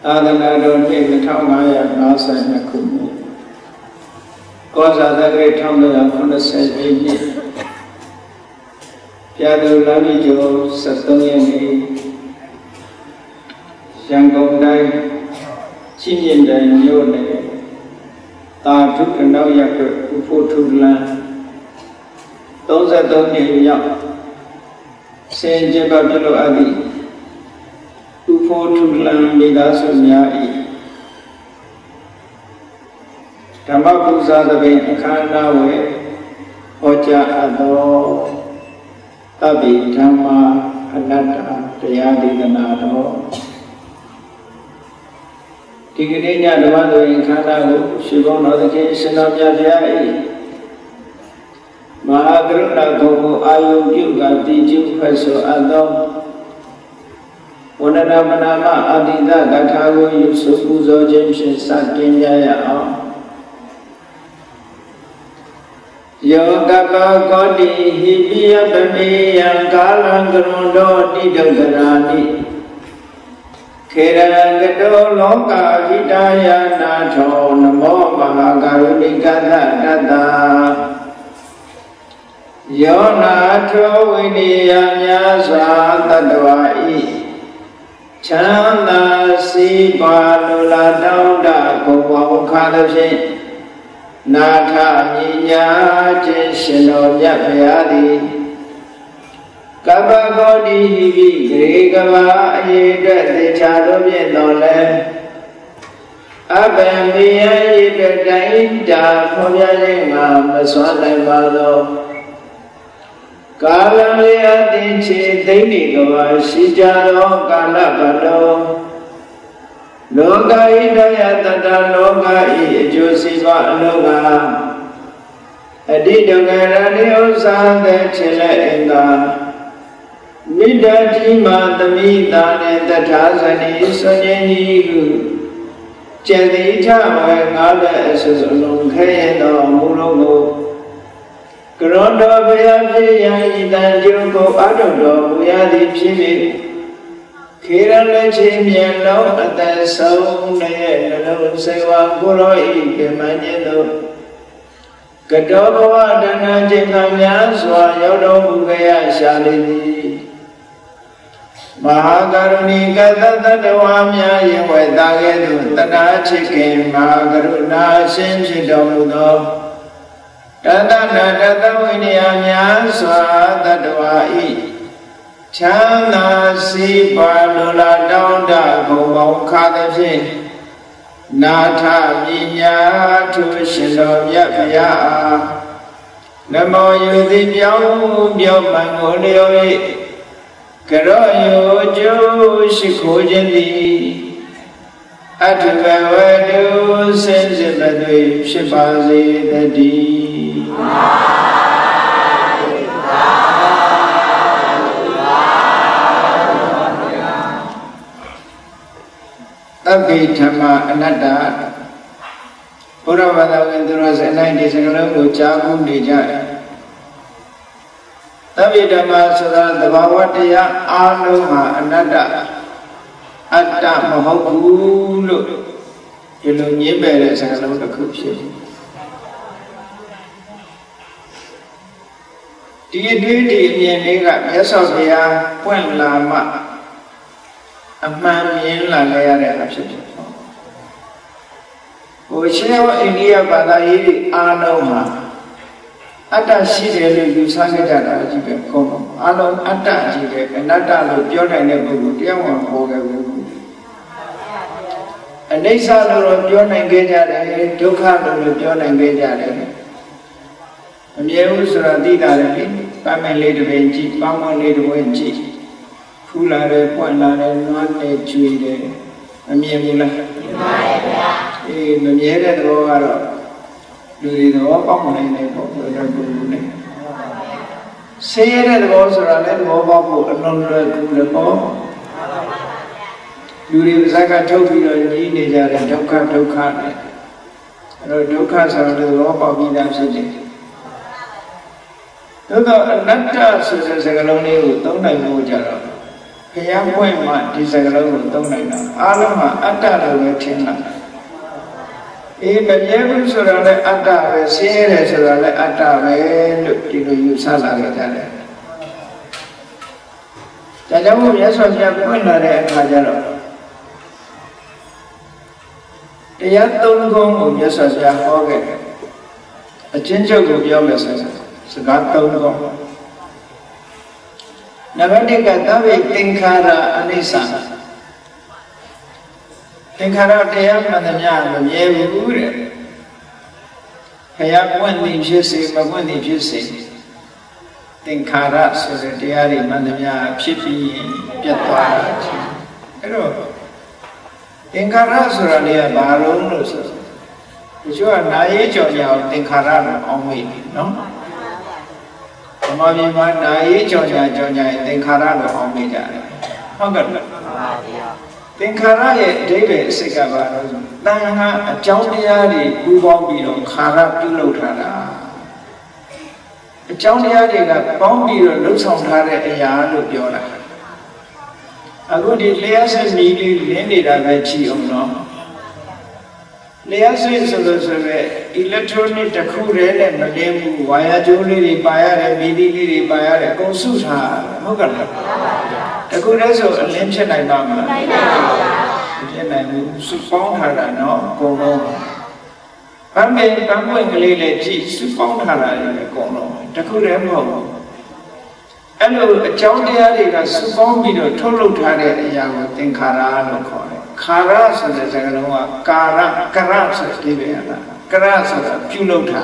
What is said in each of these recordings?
သာသနာတော်နှစ်2552ခုနှစ်ကောဇာတက္ကရာ1980ပြည့်နှစ်ပြာသူလမ်းကြီးကျော်73ရက်နေ့ရန်ကုန်တိုင်းချင်းမြင့်တိုင်းမြို့နယ်သာထုကနောက်ရပ်ကွက်ဥဖို့ထုလမ်း33နှစ်မြောက်ဆင်ကျပပြုလုပ်အပ်သည့်ဥဖို့ထုလမ်းမိသားစုများ၏ဓမ္မပူဇာသဘင်အခမ်းအနားဝယ်ဟောကြားအပ်သောသဗ္ဗေဓမ္မာအနတ္တတရားဒေသနာတော်ဒီကနေ့ညဓမ္မသဘင်အခမ်းအနားကိုရှိဘုန်းတော်သခင်ရှင်တော်မြတ်ဘုရား၏မဟာကရုဏာဂုဏ်ကိုအာယုပြုကတည်ကျဖတ်ဆိုအပ်သောဝန္ဒနာမနာမအာတိသဂထာကိုယူစုပူဇော်ခြင်းဖြင့်စတင်ကြရအောင်ယောကပကောတိဟိပိယပမေယံကာလံကရုဏ္တောတိဒုက္ခရာနိခေရကတောလောကအဟိတယနာထောနမောမဟာကရုဏိကသတတ္တယောနာထောဝိနိယများစွာတတ္တဝါဤချမ်းသာစီးပွားလိုလားတောင်းတဘုံဘဝခါသဖြင့်နာထမြညာခြင်းရှင်တော်မြတ်ဘုရားသည်ကပ္ပဂေါတိဟိပိဂရေကဘာအရေအတွက်သေချာလို့ဖြင့်တော်လဲအဘံမေယရေအတွက်တိုင်းတာဖော်ပြခြင်းမှာမစွမ်းနိုင်ပါသောကာလလေးအသင်ချေသိမ့်နေကဘာရှိကြသောကာလပတ်တော်လောကဤတရားတတလောကဤအကျိုးစီးပွားအလုံးကအတိဒုက္ခရတိဥစ္စာတဲ့ချေလက်အင်္ဂါမိတ္တတိမာသမိတာနဲ့တထာဇနီဆွေခြင်းကြီးဟုကျေတိထဝေငါးလက်အစွအလုံးခဲရသောမူလုံးကိုကရောတော်ဘုရားဖြစ်ရန်ဤတန်ကျုံကိုအထုတော်မူရသည်ဖြစ်၍ခေရလက်ချင်းမြင်လုံးအသက်ဆုံးတဲ့နှလုံးစိတ်ဝါကိုရောဤပြမဉ္ဇဉ်တို့ကတောဘဝတဏ္ဍာจิตခံများစွာရောက်တော်မူကြရရှာလေသည်မဟာကရုဏီကတတ္တဝါများရင်ဝဲသာကဲ့သို့တဏှာချစ်ခင်မဟာကရုဏာရှင်ဖြစ်တော်မူသောတတနာတတဝိနည်းများစွာတတ္တဝါဤချမ်းသာစီးပွားလိုလားတောင်းတဘုံပေါင်းခါသဖြင့်နာထမြညာထုရှင်တော်မြတ်ဘုရားအားနမောယုတိပြောင်းမှန်ကိုလျော်၍ကရောယောကျိုးရှိခိုးခြင်းသည်အထဘဝတုစင်စစ်မသွေဖြစ်ပါစေတည်းသဗ္ဗေဓမ္မာအနတ္တဘုရားဘာသာဝင်သူတော်စင်တိုင်းဒီစကလုံးကိုကြားမှုနေကြတယ်သဗ္ဗေဓမ္မာဆိုတာသဘာဝတရားအာလုံးဟာအနတ္တအတ္တမဟုတ်ဘူးလို့ဒီလိုညင်းပယ်တဲ့စကလုံးတစ်ခုဖြစ်တယ်ဒီအတွေ့ဒီအမြင်လေးကမြတ်စွာဘုရားပွင့်လာမှအမှန်မြင်လာခဲ့ရတဲ့အဖြစ်ဖြစ်ဟိုရှင်းဝအိန္ဒိယဘာသာရေးအားလုံးမှာအတ္တရှိတယ်လို့ယူဆခဲ့ကြတာကြီးပဲကောင်းအားလုံးအတ္တကြီးပဲအနတ္တလို့ပြောနိုင်တဲ့ပုဂ္ဂိုလ်တရားဝင်ဟောခဲ့ဘူးအနိစ္စလို့ပြောနိုင်ခဲ့ကြတယ်ဒုက္ခလို့ပြောနိုင်ခဲ့ကြတယ်အမြဲဘူးဆိုတာသိတာလေပန်းမလေးတစ်ပင်ကြည့်ပန်းမလေးတစ်ဝင်းကြည့်ဖူးလာတယ်ပွင့်လာတယ်နွားနဲ့ကျွေးတယ်အမြဲဘူးလားမှန်ပါဗျာအေးမမြဲတဲ့သဘောကတော့လူတွေသဘောပေါက်မနိုင်တဲ့ပုံစံနဲ့ပုံစံနဲ့ဆင်းရဲတဲ့သဘောဆိုတာလည်းသဘောပေါက်ဖို့အလုံးလွယ်ကူတယ်ပေါ့လူတွေပါးစပ်ကထုတ်ပြီးတော့ညီးနေကြတဲ့ဒုက္ခနဲ့အဲတော့ဒုက္ခဆိုတာလည်းသဘောပေါက်ပြီးသားဖြစ်တယ်သို့တော့အနတ္တဆိုတဲ့စကားလုံးလေးကိုသုံးနိုင်ဖို့ကြတော့ Kaya point ma di sagalaw tong na alam ma atta lo thin la mabyebu sura le atta be sire sura le atta be lo di lo yu sa la ge ta le da jaw mo Myat Swar Bhaya point la de akha ja loတရားသုံးခုကိုMyat Swar Bhayaဟောခဲ့အချင်းချုပ်ကိုပြောမယ်ဆိုစကားသုံးခုနံပါတ်1ကသဗ္ဗေသင်္ခါရအနိစ္စသင်္ခါရတရားမှန်သမျှမမြဲဘူးတဲ့ခရပွင့်သည်ဖြစ်စေမပွင့်သည်ဖြစ်စေသင်္ခါရဆိုတဲ့တရားတွေမှန်သမျှဖြစ်ပြီးပြတ်သွားတာအဲ့တော့သင်္ခါရဆိုတာလေကဘာလုံးလို့ဆိုတချို့ကနာရေးကြော်ညာကိုသင်္ခါရလို့အောင်းမိတယ်နော်ဓမ္မပြည်မှာနာရေးကြော်ညာသင်္ခါရလို့အောင်းမိကြတယ်ဟုတ်ကဲ့သင်္ခါရရဲ့အဓိပ္ပာယ်အစစ်ကဘာလို့ဆိုတန်ခါအကြောင်းတရားတွေပူးပေါင်းပြီးတော့ခါရပြုလုပ်ထားတာအကြောင်းတရားတွေကပေါင်းပြီးတော့လှုပ်ဆောင်ထားတဲ့အရာလို့ပြောတာအခုဒီလျှက်စစ်မီးလေးလင်းနေတာပဲကြည့်အောင်နော်လျှက်စစ်ဆိုလို့ဆိုပဲ electronic တစ်ခုတည်းနဲ့မလင်းဘူးဝါယာကြိုးလေးတွေပါရတယ်မီးလေးတွေပါရတယ်အကုန်စုထားဟုတ်ကဲ့လားတခုတည်းဆိုအလင်းဖြစ်နိုင်ပါမလားနိုင်ပါဘူးဖြစ်နိုင်ဘူးစုပေါင်းထားတာနော်အကုန်လုံးဗမေဗမွင့်ကလေးလည်းကြည့်စုပေါင်းထားတာလည်းအကုန်လုံးတခုတည်းမဟုတ်ဘူးအဲ့လိုအကြောင်းတရားတွေကစုပေါင်းပြီးတော့ထုတ်လုပ်ထားတဲ့အရာကိုသင်္ခါရလို့ခေါ်တယ်ခါရဆိုတဲ့စကားလုံးကကာရကရဆိုတဲ့ပဲလားကရဆိုတာပြုလုပ်တာ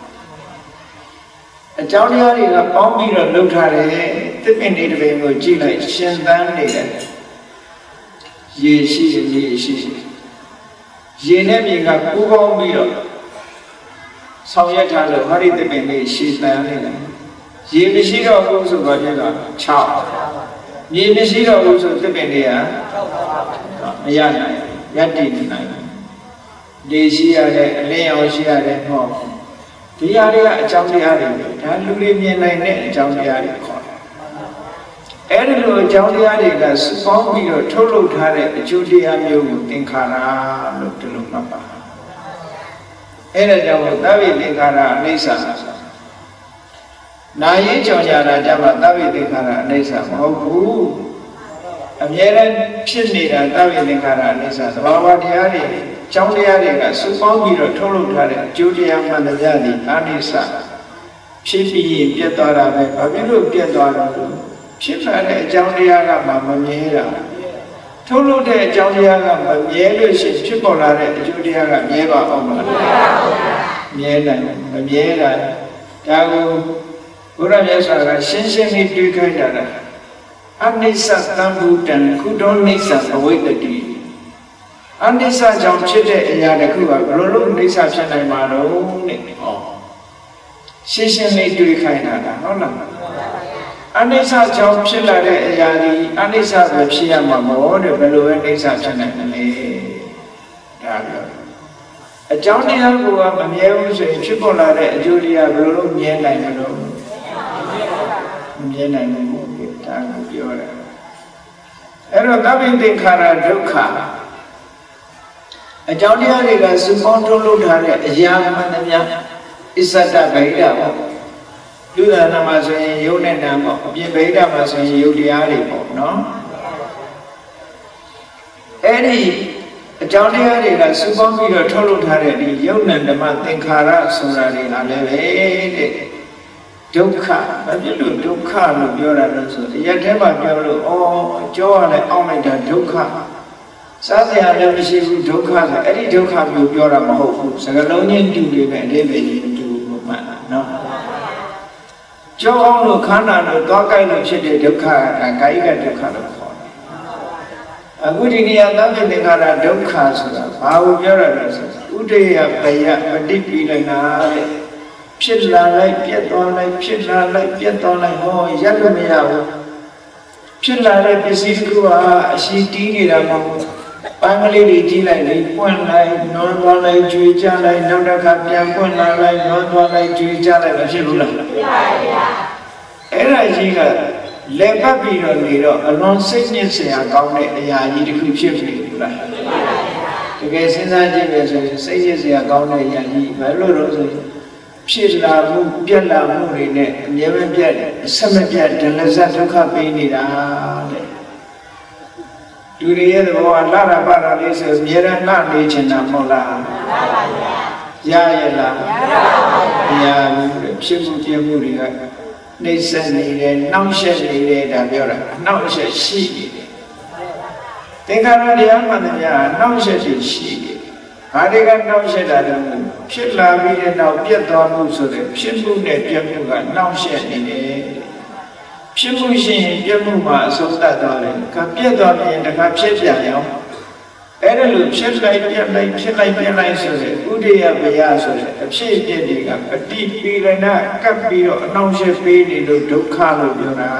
အကြောင်းတရားတွေကပေါင်းပြီးတော့လုပ်ထားတယ်သစ်ပင်တွေတစ်ပင်ကိုကြည့်လိုက်ရှင်သန်နေတယ်ရေရှိမြေရှိရေနဲ့မြေကပူးပေါင်းပြီးတော့ဆောင်ရွက်ထားလို့ဟာဒီသစ်ပင်လေးရှည်သန်နေတယ်ရေမရှိတော့ဘူးဆိုတော့ဖြစ်တာ6မြေမရှိတော့ဘူးဆိုသစ်ပင်တွေကမရနိုင်ရပ်တည်နေနိုင်လေရှိရတယ်အလင်းရောင်ရှိရတယ်ဟောဒီဟာတွေကအကြောင်းတရားတွေဒါလူတွေမြင်နိုင်တဲ့အကြောင်းတရားတွေခေါ်တယ်အဲ့ဒီလိုအကြောင်းတရားတွေကစုပေါင်းပြီးတော့ထုတ်လုပ်ထားတဲ့အကျိုးတရားမျိုးကိုသင်္ခါရလို့ဒီလိုမှတ်ပါအဲ့ဒါကြောင့်သဗ္ဗေသင်္ခါရအနိစ္စနာရေးကြောင့်ကြတာကြမှာသဗ္ဗေသင်္ခါရအနိစ္စမဟုတ်ဘူးအမြဲတမ်းဖြစ်နေတာသဗ္ဗေသင်္ခါရအနိစ္စသဘာဝတရားတွေအကြောင်းတရားတွေကစုပေါင်းပြီးတော့ထုတ်လုပ်ထားတဲ့အကျိုးတရားမှန်တရားတွေအနိစ္စဖြစ်ပြီးရင်ပြတ်သွားတာပဲဘာဖြစ်လို့ပြတ်သွားတာလဲဖြစ်လာတဲ့အကြောင်းတရားကမှမမြဲတာထုတ်လုပ်တဲ့အကြောင်းတရားကမမြဲလို့ရှိရင်ဖြစ်ပေါ်လာတဲ့အကျိုးတရားကမြဲပါအောင်မလားမြဲနိုင်မမြဲတာဒါကိုဘုရားမြတ်စွာကရှင်းရှင်းလေးတွေးခိုင်းတာလားအနိစ္စသံဘူတံကုတောနိစ္စဘဝိတ္တိအနိစ္စကြောင့်ဖြစ်တဲ့အရာတစ်ခုကဘယ်လိုလုပ်အနိစ္စဖြစ်နိုင်မှာတော့နဲ့ဟောရှင်းရှင်းလေးတွေးခိုင်းတာလားဟုတ်လားအနိစ္စကြောင့်ဖြစ်လာတဲ့အရာဒီအနိစ္စပဲဖြစ်ရမှာမဟုတ်တဲ့ဘယ်လိုပဲအနိစ္စဖြစ်နိုင်မလဲဒါပြောအကြောင်းတရားကမမြဲဘူးဆိုရင်ဖြစ်ပေါ်လာတဲ့အကျိုးတရားဘယ်လိုလုပ်မြဲနိုင်မလို့မမြဲနိုင်ဘူးဒါကိုပြောတာအဲ့တော့သဗ္ဗေသင်္ခါရဒုက္ခအကြောင်းတရားတွေကစုပေါင်းထုတ်လုပ်ထားတဲ့အရာမှန်သမျှအစ္ဆဒဗိဒ္ဓပေါ့လူသာနာမှာဆိုရင်ယုတ်နဲ့နာပေါ့အပြင်ဗိဒ္ဓမှာဆိုရင်ယုတ်တရားတွေပေါ့နော်အဲ့ဒီအကြောင်းတရားတွေကစုပေါင်းပြီးတော့ထုတ်လုပ်ထားတဲ့ဒီယုတ်နဲ့ဓမ္မသင်္ခါရဆိုတာတွေကလည်းပဲတဲ့ဒုက္ခဘာဖြစ်လို့ဒုက္ခလို့ပြောတာလဲဆိုတော့ရက်ထဲမှာပြောလို့ကြောရလဲအောက်လိုက်တာဒုက္ခစားစရာလည်းမရှိဘူးဒုက္ခဆိုအဲ့ဒီဒုက္ခမျိုးပြောတာမဟုတ်ဘူးစကားလုံးချင်းတူနေပဲအသေးပဲတူလို့မှန်တာနော်ကြောအောင်လို့ခန္ဓာလို့သွားကြိုက်လို့ဖြစ်တဲ့ဒုက္ခဒါကာယကဒုက္ခလို့ခေါ်တယ်အခုဒီနေရာသဗ္ဗေသင်္ခါရဒုက္ခဆိုတာဘာကိုပြောရလဲဆိုဥဒိယပယပฏิပိလနာတဲ့ဖြစ်လာလိုက်ပြတ်သွားလိုက်ဖြစ်လာလိုက်ပြတ်သွားလိုက်ဟောရပ်လို့မရဘူးဖြစ်လာတဲ့ပစ္စည်းတစ်ခုဟာအရှိတီးနေတာမဟုတ်ဘူးပန်းကလေးတွေကြီးလိုက်လေပွင့်လိုက်နွမ်းသွားလိုက်ကြွေကြလိုက်နောက်တစ်ခါပြန်ပွင့်လာလိုက်နွမ်းသွားလိုက်ကြွေကြလိုက်မဖြစ်ဘူးလားဖြစ်ပါဗျာအဲ့ဒါကြီးကလက်ပတ်ပြီးတော့နေတော့အလွန်စိတ်ညစ်စရာကောင်းတဲ့အရာကြီးတစ်ခုဖြစ်ပြီလားတကယ်စဉ်းစားကြည့်မယ်ဆိုရင်စိတ်ညစ်စရာကောင်းတဲ့အရာကြီးဘာလို့လဲဆိုရင်ဖြစ်လာမှုပြက်လာမှုတွေနဲ့အမြဲမပြတ်အဆက်မပြတ်ဒလဇတ်ဒုက္ခပေးနေတာတဲ့လူတွေရဲ့သဘောကလှတာပါတာလေးဆိုအမြဲတမ်းလှနေချင်တာမဟုတ်လားမှန်ပါဗျာရရဲ့လားမရဘူးတဲ့ဖြစ်မှုပြမှုတွေကနှိမ့်ဆက်နေတယ်နှောင့်ယှက်နေတယ်ဒါပြောတာနှောင့်ယှက်ရှိနေတယ်သင်္ခါရတရားမှန်တယ်ဗျာနှောင့်ယှက်ရှိနေတယ်ဘာတွေကနှောင့်ယှက်တာလဲဖြစ်လာပြီးတဲ့နောက်ပြတ်သွားမှုဆိုတဲ့ဖြစ်မှုနဲ့ပြတ်မှုကနှောင့်ယှက်နေတယ်ဖြစ်မှုရှိရင်ပြတ်မှုမှာအဆုံးသတ်သွားတယ်ကပြတ်သွားရင်တခါဖြစ်ပြန်ရောအဲ့ဒါလို့ဖြစ်လိုက်ပြတ်လိုက်ဖြစ်လိုက်ပြတ်လိုက်ဆိုတဲ့ဥဒိယဘယဆိုတဲ့အဖြစ်အပျက်တွေကပฏิပိရဏကပ်ပြီးတော့အနှောင့်အယှက်ပေးနေလို့ဒုက္ခလို့ပြောတာ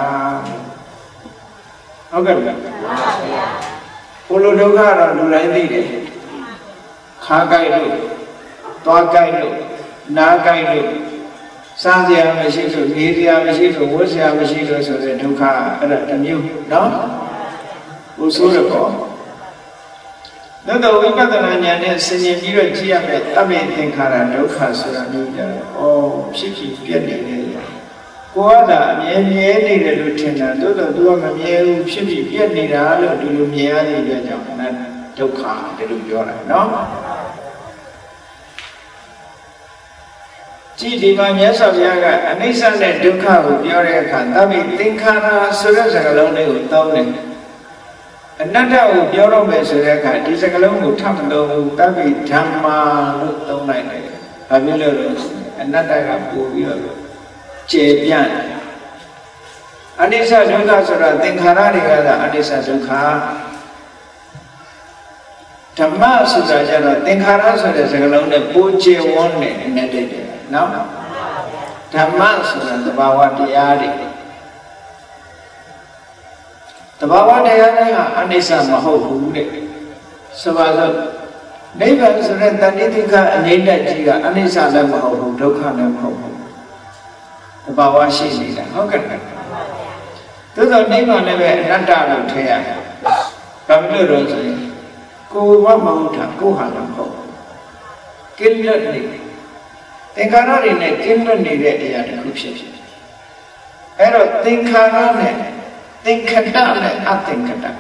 ဟုတ်ကဲ့ဗျာဘုလိုဒုက္ခတော့လူတိုင်းသိတယ်ခါကြိုက်လို့သွားကြိုက်လို့နားကြိုက်လို့စားစရာမရှိလို့နေစရာမရှိလို့ဝတ်စရာမရှိလို့ဆိုတဲ့ဒုက္ခအဲ့ဒါတစ်မျိုးနော်ဘုဆိုးရပေါ့တော့ဝိပဿနာဉာဏ်နဲ့ဆင်ခြင်ပြီးတော့ကြည့်ရမယ်တမေသင်္ခါရဒုက္ခဆိုတာမျိုးကြတော့ဩဖြစ်ဖြစ်ပြက်နေတယ်ကိုယ်ကသာအမြဲမြဲနေတယ်လို့ထင်တာသို့တော့သူကမမြဲဘူးဖြစ်ဖြစ်ပြက်နေတာလို့ဒီလိုမြင်ရတဲ့အတွက်ကြောင့်ဒုက္ခတယ်လို့ပြောတာနော်ကြည့်ဒီမှာမြတ်စွာဘုရားကအနိစ္စနဲ့ဒုက္ခကိုပြောတဲ့အခါတမေသင်္ခါရဆိုတဲ့စကားလုံးလေးကိုသုံးတယ်အနတ္တကိုပြောတော့မယ်ဆိုတဲ့အခါဒီစကားလုံးကိုထပ်မသုံးဘူးတပိဓမ္မာလို့သုံးလိုက်တယ်။ဘာဖြစ်လို့လဲအနတ္တကပို့ပြီးတော့ကျေပြန့်တယ်။အနိစ္စဒုက္ခဆိုတာသင်္ခါရတွေကသာအနိစ္စဒုက္ခဓမ္မဆိုတာကျတော့သင်္ခါရဆိုတဲ့စကားလုံးနဲ့ပို့ကျေဝန်းနေတယ်တဲ့နော်။ဓမ္မဆိုတာသဘာဝတရားတွေသဘာဝတရားတွေဟာအနိစ္စမဟုတ်ဘူးတဲ့ဆိုပါစို့နိဗ္ဗာန်ဆိုတဲ့တဏှိတိကအငြိမ့်တဲ့ကြီးကအနိစ္စလည်းမဟုတ်ဘူးဒုက္ခလည်းမဟုတ်ဘူးသဘာဝရှိနေတာဟုတ်ကဲ့သို့သောနိဗ္ဗာန်လည်းပဲအနတ္တလို့ထည့်ရတယ်ဘာလို့လဲဆိုရင်ကိုယ်မဟုတ်တာကိုယ်ဟာလည်းမဟုတ်ဘူးကိလေသာတွေသင်္ခါရတွေနဲ့ကိလေသာနေတဲ့အရာတစ်ခုဖြစ်ဖြစ်အဲ့တော့သင်္ခါရနဲ့သင်္ခတနဲ့အသင်္ခတ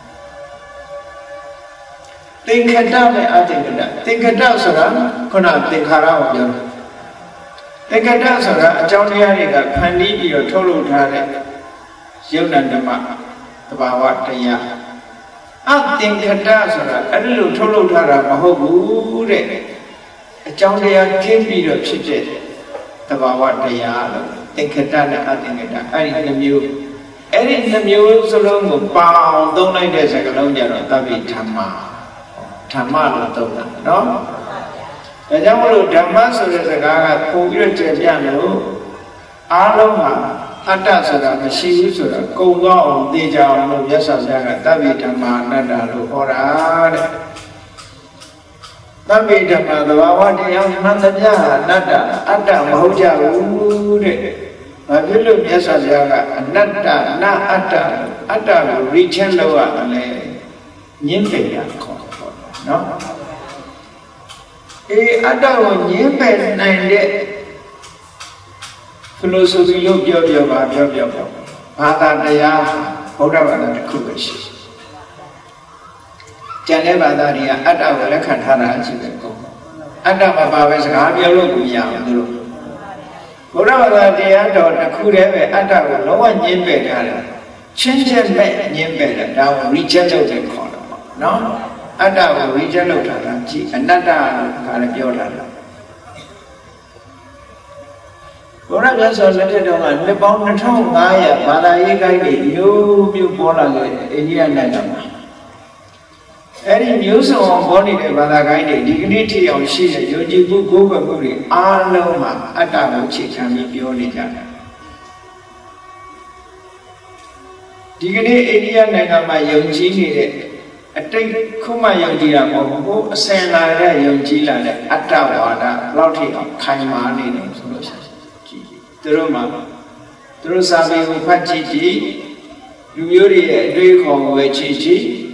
သင်္ခတနဲ့အသင်္ခတသင်္ခတဆိုတာခုနသင်္ခါရကိုပြောတာသင်္ခတဆိုတာအကြောင်းတရားတွေကဖန်တီးပြီးတော့ထုတ်လုပ်ထားတဲ့ယုံနာဓမ္မသဘာဝတရားအသင်္ခတဆိုတာအဲ့ဒီလိုထုတ်လုပ်ထားတာမဟုတ်ဘူးတဲ့အကြောင်းတရားကင်းပြီးတော့ဖြစ်တဲ့သဘာဝတရားလို့သင်္ခတနဲ့အသင်္ခတအဲ့ဒီနှမျိုးအဲ့ဒီနှမျိုးစလုံးကိုပေါင်းသုံးလိုက်တဲ့စကားလုံးကြတော့သဗ္ဗေဓမ္မာဓမ္မလို့သုံးတာနော်ဒါကြောင့်မလို့ဓမ္မဆိုတဲ့စကားကပုံပြီးတော့ကျေပြလို့အားလုံးဟာအတ္တဆိုတာမရှိဘူးဆိုတာကုံသွားအောင်သိကြအောင်လို့မြတ်စွာဘုရားကသဗ္ဗေဓမ္မာအနတ္တလို့ဟောတာတဲ့သဗ္ဗေဓမ္မာသဘာဝတရားမှန်သမျှဟာအနတ္တအတ္တမဟုတ်ကြဘူးတဲ့ဘာဖြစ်လို့မြတ်စွာဘုရားကအနတ္တနာအတ္တအတ္တကိုရိချင်းလို့ရတယ်လေညင်းပယ်ရခေါ်တယ်နော်အတ္တကိုညင်းပယ်နိုင်တဲ့ဖီလိုဆိုဖီလို့ပြောပါဘာသာတရားဗုဒ္ဓဘာသာတစ်ခုပဲရှိကျန်တဲ့ဘာသာတွေကအတ္တကိုလက်ခံထားတာအကြည့်ပဲကုန်အတ္တမပါပဲစကားပြောလို့မရဘူးသူတို့ဘုရားဘာသာတရားတော်တစ်ခုတည်းပဲအတ္တကိုလုံးဝညှင်းပယ်ထားတယ်ချင်းချင်းမဲ့ညှင်းပယ်တယ်ဒါကို reject လုပ်တယ်ခေါ်တယ်ပေါ့နော်အတ္တကို reject လုပ်တာကကြည့်အနတ္တကလည်းပြောတာလားဘုရားမြတ်စွာလက်ထက်တော်ကနှစ်ပေါင်း2500ဘာသာရေးကိုင်းတွေမျိုးပေါ်လာခဲ့အိန္ဒိယနိုင်ငံမှာအဲ့ဒီမျိုးစုံပေါ်နေတဲ့ဘာသာကိုင်းတွေဒီကနေ့ထိအောင်ရှိတဲ့ယုံကြည်မှုကိုးကွယ်မှုတွေအားလုံးမှာအတ္တကိုအခြေခံပြီးပြောနေကြတယ်ဒီကနေ့အိန္ဒိယနိုင်ငံမှာယုံကြည်နေတဲ့အတိတ်ခုမှယုံကြည်တာမဟုတ်ဘူးအစဉ်လာတဲ့ယုံကြည်လာတဲ့အတ္တဝါဒဘယ်လောက်ထိအောင်ခိုင်မာနေတယ်ဆိုလို့ရှိရင်သူတို့မှာ Through Sabi Upachiji, Luyuri, Duiko, Chichi,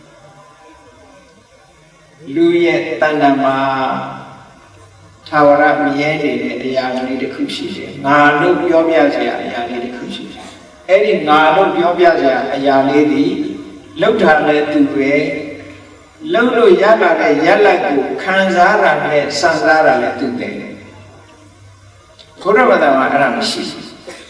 Luye Tanama, Tawara Mieni, Yali the Kushi, Nalo Yobiazia, Yali the Kushi. Any Nalo Yobiazia, Yali, looked at to way, Lolo Yala, Yala, Kanzara, Sanzara, to day. Kuravada Aramishi.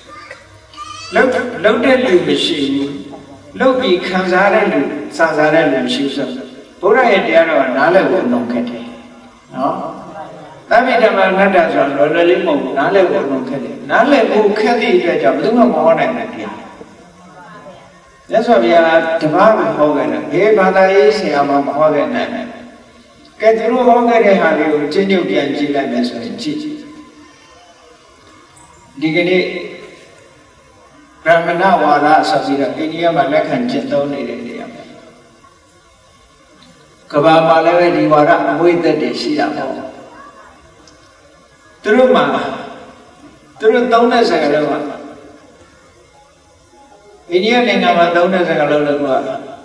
Loaded machine, Loki Kanzara, Sanzara, and Shusha. Pura Ediano and Nale no Kete. No? Tamidama Nadas on Lolimo, Nale no Kete. Nale who Keti, the Jabduma Morning. That's why we are Tamar Hogan. Hey, Bada is among Hogan. Get through Hogan, have you continue being Gila Messon Chichi. Diggity Ramana Wara Sabira, India Malakan Cheton in India. Kabama Diwara with the Deshia. Truma, through Donas and Aloma. India Ningama Donas and Aloma.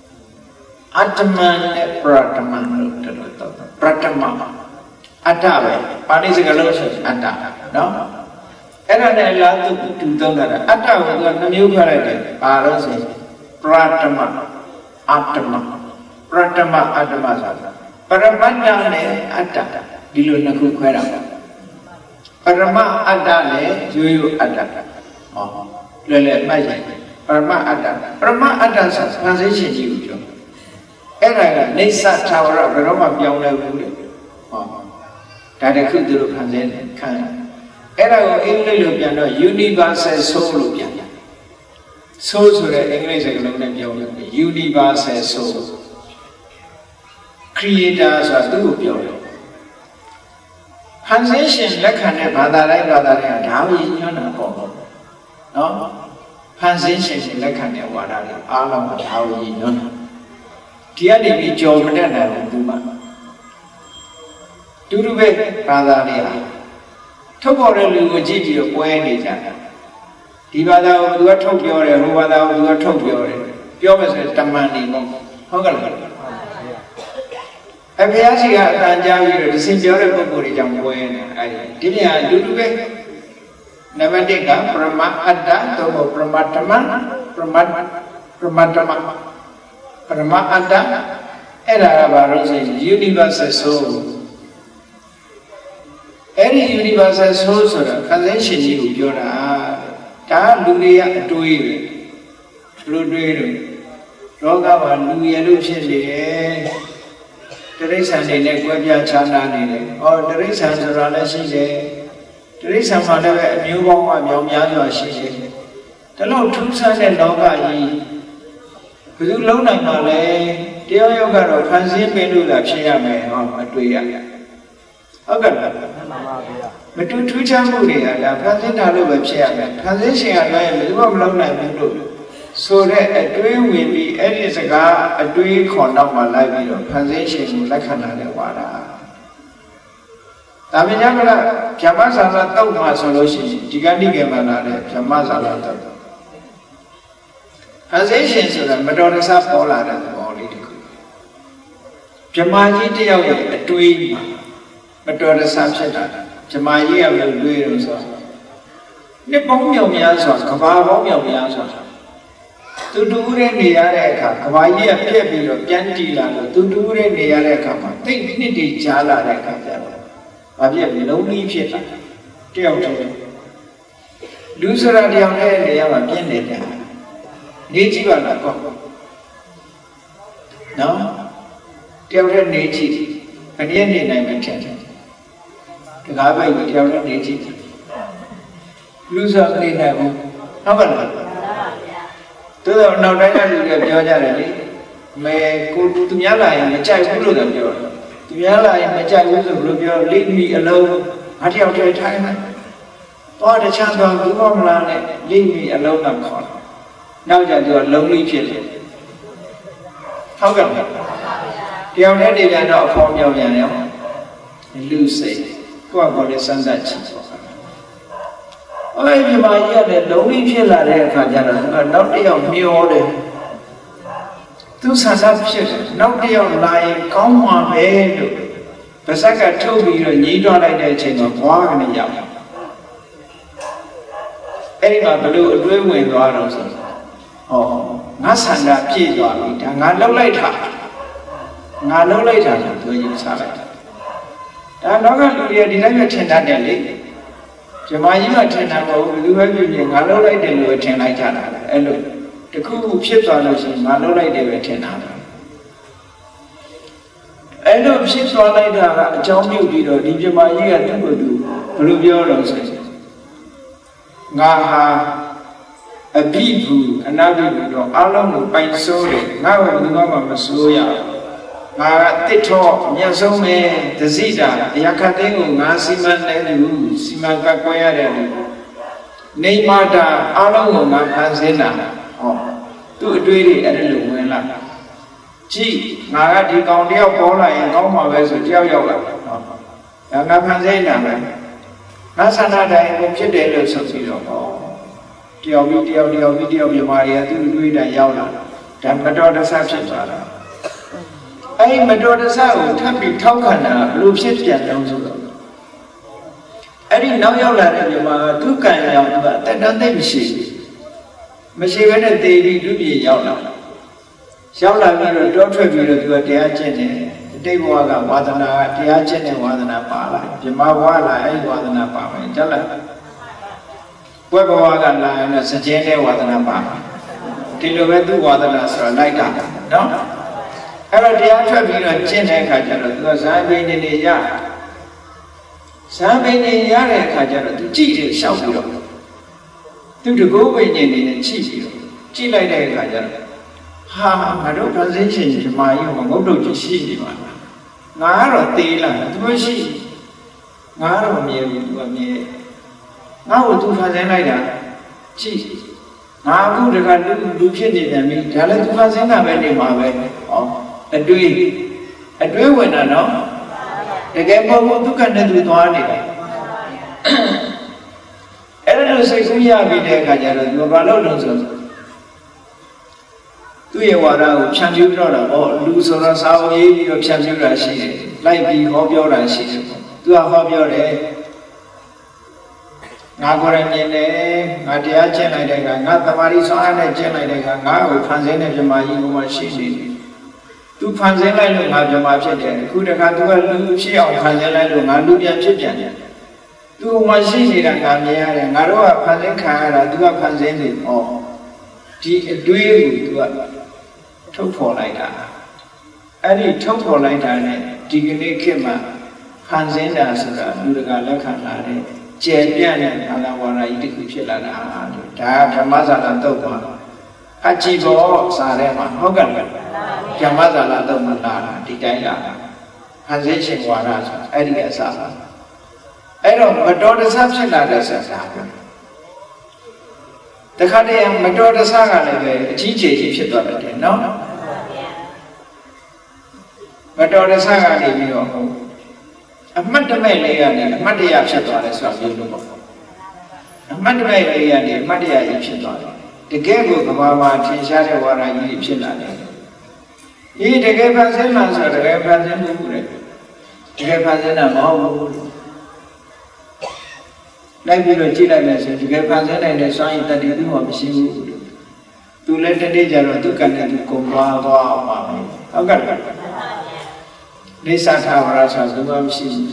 Ataman Prataman, Pratama, Atawe, Panisagalosa, Ata, no? And I love to Donara. Ata was new character, Parosi, Pratama, Atama, Pratama, Atamaza. Paramandane, Ata, Dilunaku Quera. Parama Adane, Juyu Ada. Oh, Lele Magic. Parama Ada. Parama Ada, transition you. Era, Nisa Tower of Roma Piona. Oh, that I could do Kanzen. Era English universal soul. Soul to the English universal soul. Creators are two. Translation Lakane Badare Badare, how is Yona? No? Translation Lakane Wadari, Alam, how is Yona? Tiadi Jordan and Duma. Durube Badaria. Topore Luigi of Wenita. Divada would talk your Rubada would talk your Piomas Tamani. Hongal. Aviasia Tanjavi, the same Jordan Jam Wen. I did Dudube Navadeka, Prama Ada, Tomo Pramatama, Pramatama, Prama Ada, Era universal soul. Any universal source of convention you, Jona, Ta Luria Dui, Ludwig, Roga, Louis Lucian, Teresa Nequia Chana, or Teresa Rana, Teresa Mother, new one, Yamia, she. The Lord two sons and Loga, who Lona Malay, Dio Yoga, Fancy Pedula, Chia, or Matuya. Okay. But two Chamburia, Pazina website, transition and long so that a dream will be any cigar, a dream corner of my life, transition like another water. Tamiyamala, Chamazala, Toma solution, Gigani Gamana, Chamazala. Transitions of the Madonna Polar and political. Jamaji, a dream. But to the subject, Jamaica will do it also. Nippon Yomiasa, Kavaro Yomiasa. To do it in the Areka, Kavaya Pepino, Gantila, to do it in the Areka, take Niti Chala Reka. I have no need yet. Tell me. Lucera de Amel, they have a candidate. Native no? Tell them native, and the Indian name can. The Gaba will tell them native. Loser clean them. How about to the Nodana Georgia, may go to Yala and the child blue of your. To Yala and the child blue of your, leave me alone. At your time, or the chance of the woman, leave me alone. Now that you are lonely children. How come? You have already got out from your young Lucy. Go about the sun that Ôi vì mà giờ này đấu đi phía là đây phải cho nó đấu đi ở nhiều đấy tu sản xuất phía đấu đi ở lại có mà về được bây giờ cái thu bị rồi nhị đoan này để trên mà quá cái này giảm ấy mà bây giờ đuôi mình rồi rồi ngã sản ra phía rồi ngã đấu lấy thà tôi nhìn sao vậy đó nó cái lùi đi đấy trên đàn đèn đấy chứ mà những cái trên đàn bảo lưu ấy như ngã đấu lấy để lùi trên này chả là ấy lùi thì cứ phía rồi là gì ngã đấu lấy để về trên nào ấy lùi phía rồi lấy là trong nhiều đi rồi đi chứ mà những cái thứ lưu biểu rồi ngã ha bị vụ anh ấy bị vụ đó alo một bài số đấy ngã vào những cái mà số ya ngã tết thọ nhà sống này tự gì đó nhà cái tiếng ngã xi măng này luôn xi măng cái quay này nên mà đã alo một ngã phan sen nào tụi đuôi thì anh ấy luôn nguyên là chỉ ngã cái đi con đeo có lại có mà về sự treo dầu là ngã phan sen nào này ngã sang ra đây cũng chết để được sự gì rồi đeo video mà tụi đuôi này dầu là chẳng có đó đã sao chết rồi ấy mà đồ đó sao tháp bị thâu khẩn à lưu xếp chặt trong số đó ấy đi nói nhau là để mà cứ cài nhau và tại đó thấy mình xì vấn đề tì đi đúng gì nhau nào sau là bây giờ đó thuê vì rồi thì ai chết này đây qua cả hóa thân là thì ai chết này hóa thân là phá lại thì mà hóa lại ấy hóa thân là phá vậy chắc là quay qua cả là sẽ chết này hóa thân là phá thì lúc ấy tu hóa thân là sợ lại cả đóအဲ့တော့တရားထွက်ပြီးတော့ကျင့်တဲ့အခါကျတော့သူကဇာပိနေနေရဇာပိနေရတဲ့အခါကျတော့သူကြည့်တယ်ရှောက်ပြီးတော့သူတကူပိနေနေနဲ့ကြည့်ပြီးတော့ကြည့်လိုက်တဲ့အခါကျတော့ဟာငါတို့ဗန်စင်းရှင်ဒီမာကြီးကငုတ်တုတ်ကြီးရှိနေပါလားငါကတော့သေးလာသူမရှိငါကတော့မြဲဘူးသူကမြဲငါ့ကိုသူဖန်ဆင်းလိုက်တာကြည့်ငါအခုတခါလူဖြစ်နေတယ်မိဒါလည်းသူဖန်ဆင်းတာပဲနေမှာပဲဟောအတွေးဝင်တာနော်တကယ်မဟုတ်ဘူးဒုက္ခနဲ့သူသွားနေတာအဲ့ဒါလို့စိတ်ကူးရပြီးတဲ့အခါကျတော့သူဘာလို့လဲဆိုသူ့ရဲ့ဝါဒကိုဖြန့်ဖြူးတော့တာပေါ့လူဆိုတော့စာအုပ်ရေးပြီးတော့ဖြန့်ဖြူးတာရှိတယ်လိုက်ပြီးဟောပြောတာရှိတယ်ပေါ့သူကဟောပြောတယ်ငါကိုယ်တိုင်မြင်တယ်ငါတရားကျင့်လိုက်တဲ့အခါငါသမာဓိဆောင်အားနဲ့ကျင့်လိုက်တဲ့အခါငါ့ကိုဖန်ဆင်းတဲ့ပြမာကြီးကိုမှရှိနေတယ်သူဖန်ဆင်းလိုက်လို့ငါပြမာဖြစ်တယ်အခုတခါသူကလူဖြစ်အောင်ဖန်ဆင်းလိုက်လို့ငါလူပြန်ဖြစ်ပြန်တယ်သူမှရှိနေတာငါမြင်ရတယ်ငါတို့ကဖန်ဆင်းခံရတာသူကဖန်ဆင်းနေဩဒီအတွေးကိုသူကထုတ်ဖော်လိုက်တာအဲ့ဒီထုတ်ဖော်လိုက်တာနဲ့ဒီကနေ့ခေတ်မှာဖန်ဆင်းတာဆိုတာလူတကာလက်ခံလာတဲ့ကျယ်ပြန့်တဲ့ဘာသာဝါဒကြီးတစ်ခုဖြစ်လာတာဒါဓမ္မဇာတာတုတ်ပါအကြည့်ပေါ်စာထဲမှာဟုတ်ကဲ့ဓမ္မဇာတာတုတ်မှာလာတာဒီတိုင်းလာတာဖန်ဆင်းရှင်ဝါဒဆိုအဲ့ဒီအစားပါအဲ့တော့မတော်တဆဖြစ်လာတဲ့ဆိုတာတခါတည်းမတော်တဆကလည်းပဲအကြီးကျယ်ကြီးဖြစ်သွားတယ်နော်မတော်တဆကနေပြီးတော့အမှတ်တမဲ့လေးကနေအမှတ်တရဖြစ်သွားတယ်ဆိုတာပြောလို့ပေါ့အမှတ်တမဲ့လေးကနေအမှတ်တရကြီးဖြစ်သွားတယ်တကယ်ကိုကဘာမှာထင်ရှားတဲ့ဝါဒကြီးဖြစ်လာတယ်ဒီတကယ်ဖန်ဆင်းမှဆိုတကယ်ဖန်ဆင်းမှုတဲ့တကယ်ဖန်ဆင်းတာမဟုတ်ဘူးလိုက်ပြီးတော့ကြည့်လိုက်မယ်ဆိုတကယ်ဖန်ဆင်းနိုင်တဲ့စွမ်းရည်တတိသူ့မှာမရှိဘူးသူလည်းတနေ့ကျတော့သူကလည်းသူကုန်သွားအောင်ပါပဲဟုတ်ကဲ့လိစ္ဆာထာဝရဆိုတာမရှိဘူး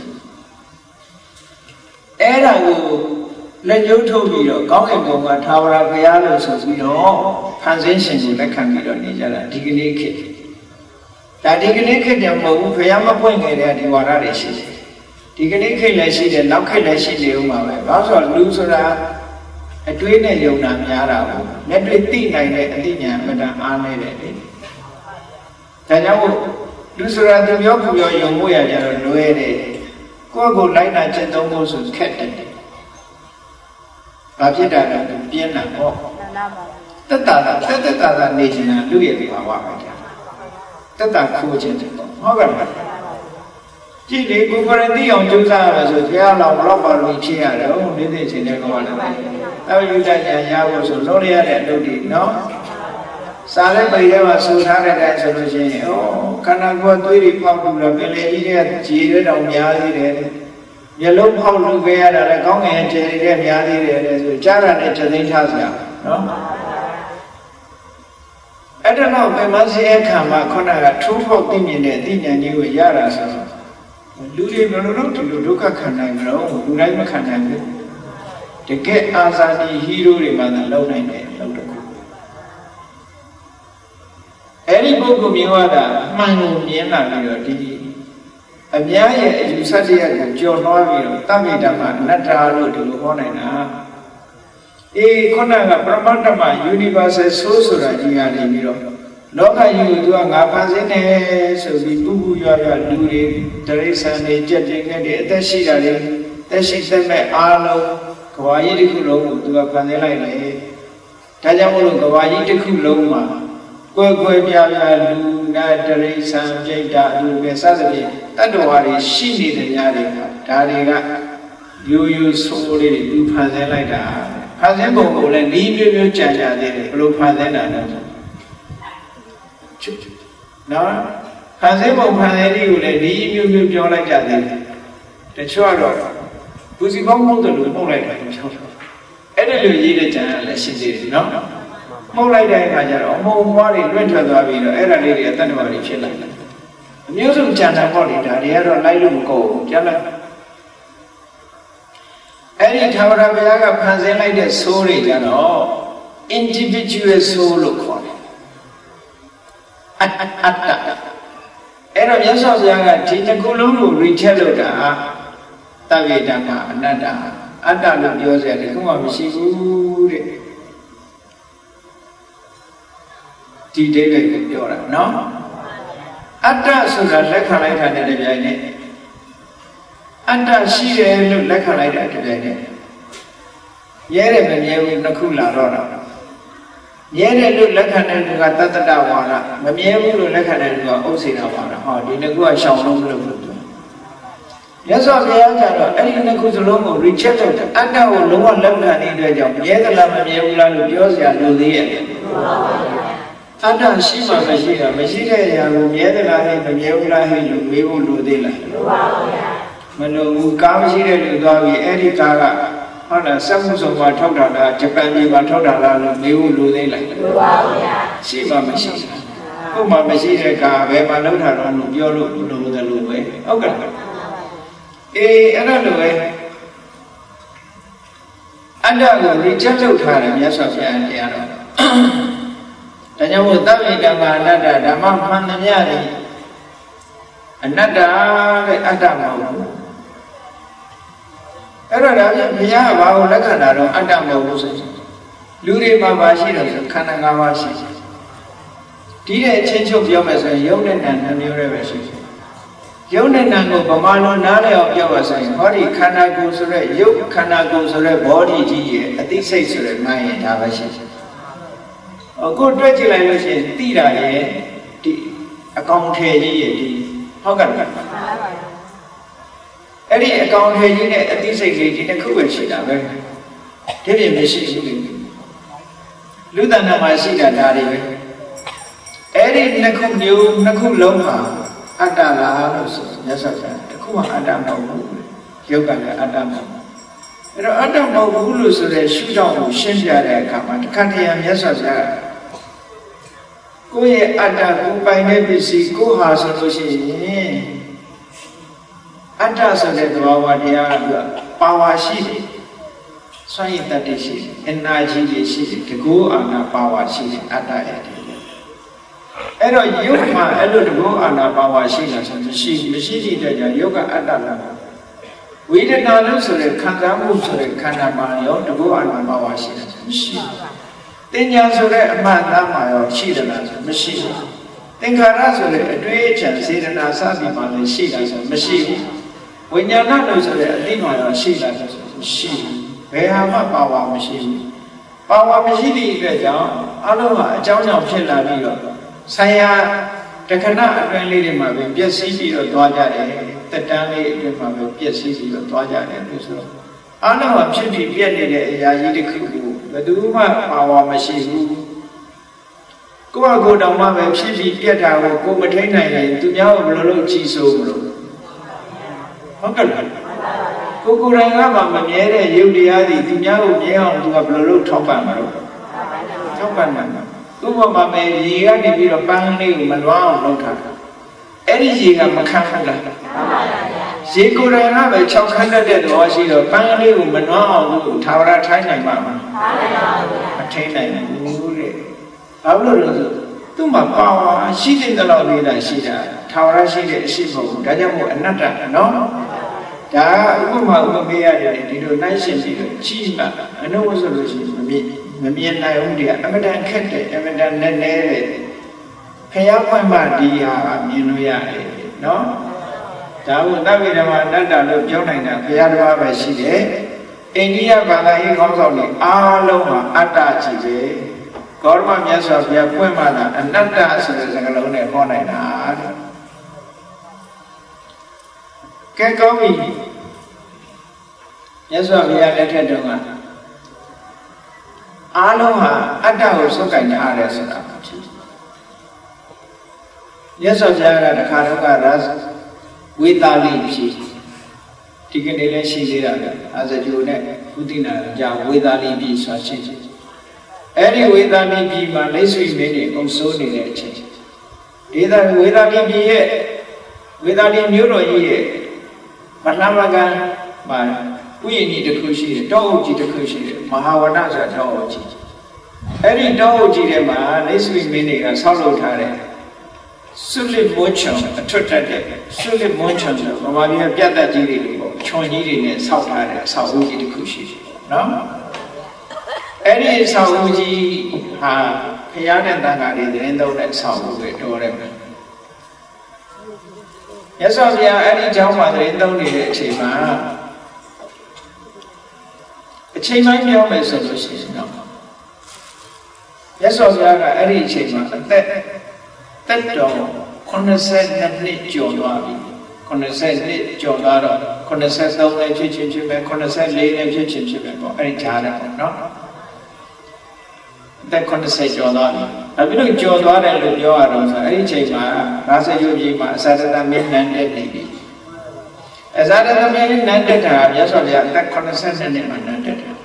အဲ့ဒါကိုလက်ညှိုးထုတ်ပြီးတော့ကောင်းကင်ဘုံကထာဝရဘုရားလို့ဆိုပြီးတော့ဖန်ဆင်းရှင်ကိုလက်ခံပြီးတော့နေကြတာဒီကနေ့ခေတ်ဒါဒီကနေ့ခေတ်တည်းမဟုတ်ဘူးဘုရားမပွင့်ငယ်တဲ့ဒီဝါဒတွေရှိတယ်ဒီကနေ့ခေတ်လည်းရှိတယ်နောက်ခေတ်လည်းရှိနေဦးမှာပဲဘာလို့ဆိုတော့လူဆိုတာအတွေးနဲ့ယုံတာများတာပေါ့လက်တွေ့သိနိုင်တဲ့အသိဉာဏ်အမှန်တန်အားနည်းတယ်လေဒါကြောင့်လူဆိုတာသူပြောသူပြောယုံမှုရကြတော့လွဲတယ်ကိုယ့်ကိုလိုက်နာကျင့်သုံးဖို့ဆိုခက်တယ်ဘာဖြစ်တာလဲပြင်းတာပေါ့တက်တာနေချင်တာလူရဲ့ဘာဝပဲကြာတက်တာခိုးခြင်းတယ်ပေါ့ဟုတ်ကဲ့ကြည့်လေကိုယ်ကိုယ်တိုင်သိအောင်ကြိုးစားရမယ်ဆိုတရားတော်ဘလောက်ပါလို့ဖြစ်ရတယ်ဟုတ်နေသိချင်းတဲ့ကောလည်းတောက်ယူတတ်ကြရဖို့ဆိုလုံးရတဲ့အလုပ်တွေနော်စာလည်းပိတ်ထဲမှာဆိုထားတဲ့အတိုင်းဆိုလို့ရှိရင်ခန္ဓာကိုယ်သွေးတွေပေါက်ပြီးတော့ပင်လေကြီးတဲ့ခြေတွေတောင်များသေးတယ်မျက်လုံးပေါက်လူခဲ့ရတာလည်းကောင်းငင်ခြေတွေများသေးတယ်ဆိုကြားရတဲ့ချက်သိမ်းထားစရာနော်အဲ့ဒါတော့ပြမစီအခါမှာခုနကထိုးဖောက်သိမြင်တဲ့အသိဉာဏ်ကြီးကိုရတာဆိုတော့လူတွေဘယ်လိုလုပ်ဒီလိုဒုက္ခခံနိုင်ကြတော့လူတိုင်းမခံနိုင်ဘူးတကယ်အာဇာနည်ဟီးရိုးတွေမှသာလုံနိုင်တယ်လို့တကူအဲ့ဒီပုဂ္ဂိုလ်မျိုးရတာအမှန်ကိုမြင်လာပြီးတော့ဒီအများရဲ့အယူဆတရားကိုကြော်လွှားပြီးတော့တမိဓမ္မအနတ္တလို့ဒီလိုဟောနိုင်တာခုနကပရမတ္တမ universal soul ဆိုတာကြီးကနေပြီးတော့လောကကြီးကိုသူကငါဖန်ဆင်းတယ်ဆိုပြီးပူပူရွရွလူတွေတိရစ္ဆာန်တွေကြက်တင်ခဲ့တဲ့အသက်ရှိတာတွေသက်ရှိသက်မဲ့အားလုံးကဘာကြီးတစ်ခုလုံးကိုသူကဖန်ဆင်းလိုက်တယ်ဒါကြောင့်မို့လို့ကဘာကြီးတစ်ခုလုံးမှာကွယ်ကွယ်ပြားပြားလူနာတိရစ္ဆာန်ပြိတ္တာလူပဲစသဖြင့်တတ္တဝါတွေရှိနေတဲ့များတွေကဒါတွေကရိုးရိုးဆိုးလေးတွေသူဖန်ဆင်းလိုက်တာဖန်ဆင်းပုံကိုလည်းဤမျိုးမျိုးကြံကြသေးတယ်ဘယ်လိုဖန်ဆင်းတာလဲနော်ဖန်ဆင်းပုံဖန်ဆင်းနည်းကိုလည်းဤမျိုးမျိုးပြောလိုက်ကြသေးတယ်တချို့ကတော့ဘူစီပေါင်းမှုတယ်လို့မှုတ်လိုက်တယ်ပြောအဲ့ဒါလိုရေးတဲ့ကြံရလည်းရှိသေးတယ်နော်မှုတ်လိုက်တဲ့အခါကျတော့အမုံမွားတွေလွင့်ထွက်သွားပြီးတော့အဲ့ဒါလေးတွေအတ္တဝါတွေဖြစ်လာတယ်အမျိုးစုံကြံတာပေါ့လေဒါတွေကတော့လိုက်လို့မကုန်ဘူးကြားလိုက်အဲ့ဒီထာဝရဘုရားကဖန်ဆင်းလိုက်တဲ့ဆိုးတွေကြတော့ individual soul လို့ခေါ်တယ်အတ္တအဲ့တော့မြတ်စွာဘုရားကဒီတစ်ခုလုံးကို recheck လုပ်တာတဗ္ဗေဓမ္မအနတ္တအတ္တလို့ပြောစရာတခုမှမရှိဘူးတဲ့ဒီဒိဋ္ဌိကိုပြောတာနော်အတ္တဆိုတာလက်ခံလိုက်တာနဲ့တပြိုင်နက်အတ္တရှိတယ်လို့လက်ခံလိုက်တာတပြိုင်နက်ရဲတယ်မမြဲဘူးနှစ်ခုလာတော့တာမြဲတယ်လို့လက်ခံတဲ့လူကတတ္တတဝါဒမမြဲဘူးလို့လက်ခံတဲ့လူကဥစ္စေတဝါဒဟောဒီနှစ်ခုကရှောင်လုံးမလို့ပြောမြတ်စွာဘုရားကတော့အဲ့ဒီနှစ်ခုစလုံးကို reject လုပ်တယ်အတ္တကိုလုံးဝလက်ခံနေတဲ့အတွက်ကြောင့်မြဲသလားမမြဲဘူးလားလို့ပြောစရာလိုသေးရဲ့အတ္တရှိမှမရှိတာမရှိတဲ့အရာကိုမြဲသလားဟဲ့မမြဲဘူးလားဟဲ့လို့မေးဖို့လိုသေးလားလိုပါဘူးဗျာမလိုဘူးကားမရှိတဲ့လူသွားပြီးအဲ့ဒီကားကဟုတ်လားစက်မှုဆောင်မှာထောက်တာလားဂျပန်ပြည်မှာထောက်တာလားလို့မေးဖို့လိုသေးလားလိုပါဘူးဗျာရှိမှမရှိတာဟုတ်မှမရှိတဲ့ကားဘယ်မှာလောက်တာတော့လို့ပြောလို့လိုတယ်လို့ပဲဟုတ်ကဲ့အဲ့ဒါလိုပဲအတ္တကို reject လုပ်ထားတယ်မြတ်စွာဘုရားတရားတော်ဒါကြောင့်မို့သဗ္ဗေဓမ္မာအနတ္တဓမ္မမှန်သမျှတွေအနတ္တတဲ့အတ္တမဟုတ်ဘူးအဲ့တော့ဒါပြန်ဘုရားကဘာကိုလက်ခံတာတော့အတ္တမဟုတ်ဘူးဆိုရင်လူတွေမှာပါရှိတယ်ဆိုခန္ဓာ၅ပါးရှိတယ်ဒီတဲ့အချင်းချုပ်ပြောမယ်ဆိုရင်ယုတ်နဲ့နံ2မျိုးတွေပဲရှိတယ်ယုတ်နဲ့နံကိုဗမာလိုနားလည်အောင်ပြောပါဆိုရင်ဟောဒီခန္ဓာကိုယ်ဆိုတဲ့ယုတ်ခန္ဓာကိုယ်ဆိုတဲ့ body ကြီးရဲ့အသိစိတ်ဆိုတဲ့ mind ရဲ့ဒါပဲရှိတယ်အခုတွေ့ကြည့်လိုက်လို့ရှိရင်သိတာရဲ့ဒီအကောင်ထည်ကြီးရဲ့ဒီဟုတ်ကဲ့အဲ့ဒီအကောင်ထည်ကြီးနဲ့အသိစိတ်လေးဒီတစ်ခုပဲရှိတာပဲဒီပြင်မရှိဘူးလေလူတဏ္ဍာမှာရှိတာဒါတွေပဲအဲ့ဒီနှစ်ခုမျိုးနှစ်ခုလုံးဟာအတ္တလားလို့ဆိုမြတ်စွာဘုရားတစ်ခုမှအတ္တမဟုတ်ဘူးယုတ်ကလည်းအတ္တမဟုတ်ဘူးအဲ့တော့အတ္တမဟုတ်ဘူးလို့ဆိုတဲ့ရှုထောင့်ကိုရှင်းပြတဲ့အခါမှာတခါတည်းမြတ်စွာဘုရားကိုယ့်ရဲ့အတ္တကိုပိုင်တဲ့ပစ္စည်းကိုဟာဆိုလို့ရှိရင်အတ္တဆိုတဲ့သဘာဝတရားကပါဝါရှိတယ်စွမ်းရည်တတ်ရှိတယ် energy ရှိတယ်တကူအာနာပါဝါရှိတယ်အတ္တရဲ့အဲ့တော့ယုတ်မှာအဲ့လိုတကူအာနာပါဝါရှိတာဆိုမရှိတဲ့ကြောင့်ယုတ်ကအတ္တလားဝေဒနာလို့ဆိုတဲ့ခံစားမှုဆိုတဲ့ခန္ဓာမှာရောတကူအာနာပါဝါရှိတယ်မရှိတင်ညာဆိုတဲ့အမှန်သားမှာရောရှိတယ်လားဆိုမရှိဘူးသင်္ခါရဆိုတဲ့အတွေ့အကြုံစေတနာစသည်မှာလည်းရှိတာဆိုမရှိဘူးဝိညာဏလို့ဆိုတဲ့အသိမှရောရှိတာဆိုမရှိဘူးဘယ်ဟာမှပါဝါမရှိဘူးပါဝါမရှိသည့်အတွက်ကြောင့်အလုံးဟာအကြောင်းကြောင့်ဖြစ်လာပြီးတော့ဆံရတခဏအတွင်းလေးတွေမှာပဲပြည့်စည်ပြီးတော့သွားကြတယ်တက်တန်းလေးအတွင်းမှာပဲပြည့်စည်ပြီးတော့သွားကြတယ်လို့ဆိုတော့အားလုံးကဖြစ်ပြီးပြည့်နေတဲ့အရာကြီးတစ်ခုကိုဘယ်သူမှပါဝါမရှိဘူးကိုယ့်အကိုယ်တောင်မှပဲဖြစ်ပြီးပြည့်တာကိုကိုမထိန်နိုင်ရင်သူများကိုဘယ်လိုလုပ်ကြည့်ဆိုမလို့ဟုတ်ကဲ့လားကိုကိုယ်တိုင်ကမှမမြဲတဲ့ယုတ်တရားတွေသူများကိုမြဲအောင်သူကဘယ်လိုလုပ်ထောက်ပံ့မှာလို့ထောက်ပံ့မှာသူ့ဘဝမှာပဲရေကနေပြီးတော့ပန်းလေးကိုမလွှမ်းအောင်လုပ်ထားတာအဲ့ဒီရေကမခံဘူးလားရေကိုယ်တိုင်ကပဲ6ခန်းတဲ့သဘောရှိတော့ပန်းလေးကိုမလွှမ်းအောင်သူထာဝရထိုင်းနိုင်မှာမထိုင်းနိုင်ဘူးတဲ့ဘာလို့လဲဆိုသူ့မှာပါဝါရှိတဲ့လောက်လေးတာရှိတာထာဝရရှိတဲ့အရှိမဟုတ်ဘူးဒါကြောင့်မို့အနတ္တနော်ဒါဥပမာဥပမေရတယ်ဒီလိုနိုင်ရှင်ပြီးတော့ကြီးမှအနုဝဆိုလို့ရှိရင်မမြင်နိုင်ဘူးဒီကအမတန်ခက်တယ်အမတန်နဲ့တဲ့ဖျားဖွင့်မှဒီဟာမြင်လို့ရတယ်နော်ဒါကိုသဗ္ဗေဓမ္မအနတ္တလို့ပြောနိုင်တာဘုရားတစ်ပါးပဲရှိတယ်အိန္ဒိယဘာသာရေးခေါင်းဆောင်တွေအားလုံးဟာအတ္တကြီးပဲဂေါရမမြတ်စွာဘုရားဖွင့်မှသာအနတ္တဆိုတဲ့စကားလုံးနဲ့ဟောနိုင်တာကဲကောင်းပြီမြတ်စွာဘုရားလက်ထက်တုန်းကအားလုံးဟာအတ္တကိုစုပ်ကိုင်ထားတယ်ဆိုတာဖြစ်မြတ်စွာဘုရားကတခါတော့ကဝေသာလိဖြစ်ဒီကနေ့လည်းရှိသေးတာပဲအာဇဂျိုနဲ့ဥဒိနာကြာဝေသာလိဖြစ်ဆိုတာရှိတယ်အဲ့ဒီဝေသာလိဖြစ်မှာလက်ဆွေမင်းတွေအုပ်စိုးနေတဲ့အချိန်ဒီဝေသာလိဖြစ်ရဲ့ဝေသာလိမျိုးတော်ကြီးရဲ့မလှမ်းမကမ်းမှာဥယျာဉ်ကြီးတစ်ခုရှိတယ်တောအုပ်ကြီးတစ်ခုရှိတယ်မဟာဝနဆိုတာတောအုပ်ကြီးအဲ့ဒီတောအုပ်ကြီးထဲမှာလက်ဆွေမင်းတွေကဆောက်လုပ်ထားတယ်ဆုလစ်မွန်းချံအထွတ်တက်တဲ့ဆုလစ်မွန်းချံဆိုဗမာပြည်ပြတ်သက်ကြီးတွေပေါ့ခြုံကြီးတွေနဲ့ဆောက်ထားတဲ့အဆောက်အဦကြီးတစ်ခုရှိတယ်နော်အဲ့ဒီအဆောက်အဦကြီးဟာဖျားတဲ့တန်ခါတွေသတင်းသုံးတဲ့အဆောက်အဦပဲတော်တယ်ရသော်ဗျာအဲ့ဒီเจ้าမှာသတင်းသုံးနေတဲ့အချိန်မှာအချိန်မှပြောမယ်ဆိုလို့ရှိရင်တော့ရသော်ဗျာကအဲ့ဒီအချိန်မှာအသက်တော်82နှစ်ကျော်သွားပြီ80နှစ်ကျော်သွားတော့83လည်းဖြစ်ချင်းဖြစ်ပဲ84လည်းဖြစ်ချင်းဖြစ်ပဲပေါ့အဲ့ဒီကြားတယ်ပေါ့နော်အသက်80ကျော်သွားပြီနောက်ပြီးတော့ကျော်သွားတယ်လို့ပြောရတော့ဆိုအဲ့ဒီအချိန်မှာရာဇယုပြည်မှာအစာရတမင်းနန်းတက်နေပြီအစာရတမင်းနန်းတက်တာမြတ်စွာဘုရားအသက်82နှစ်မှာနန်းတက်တာ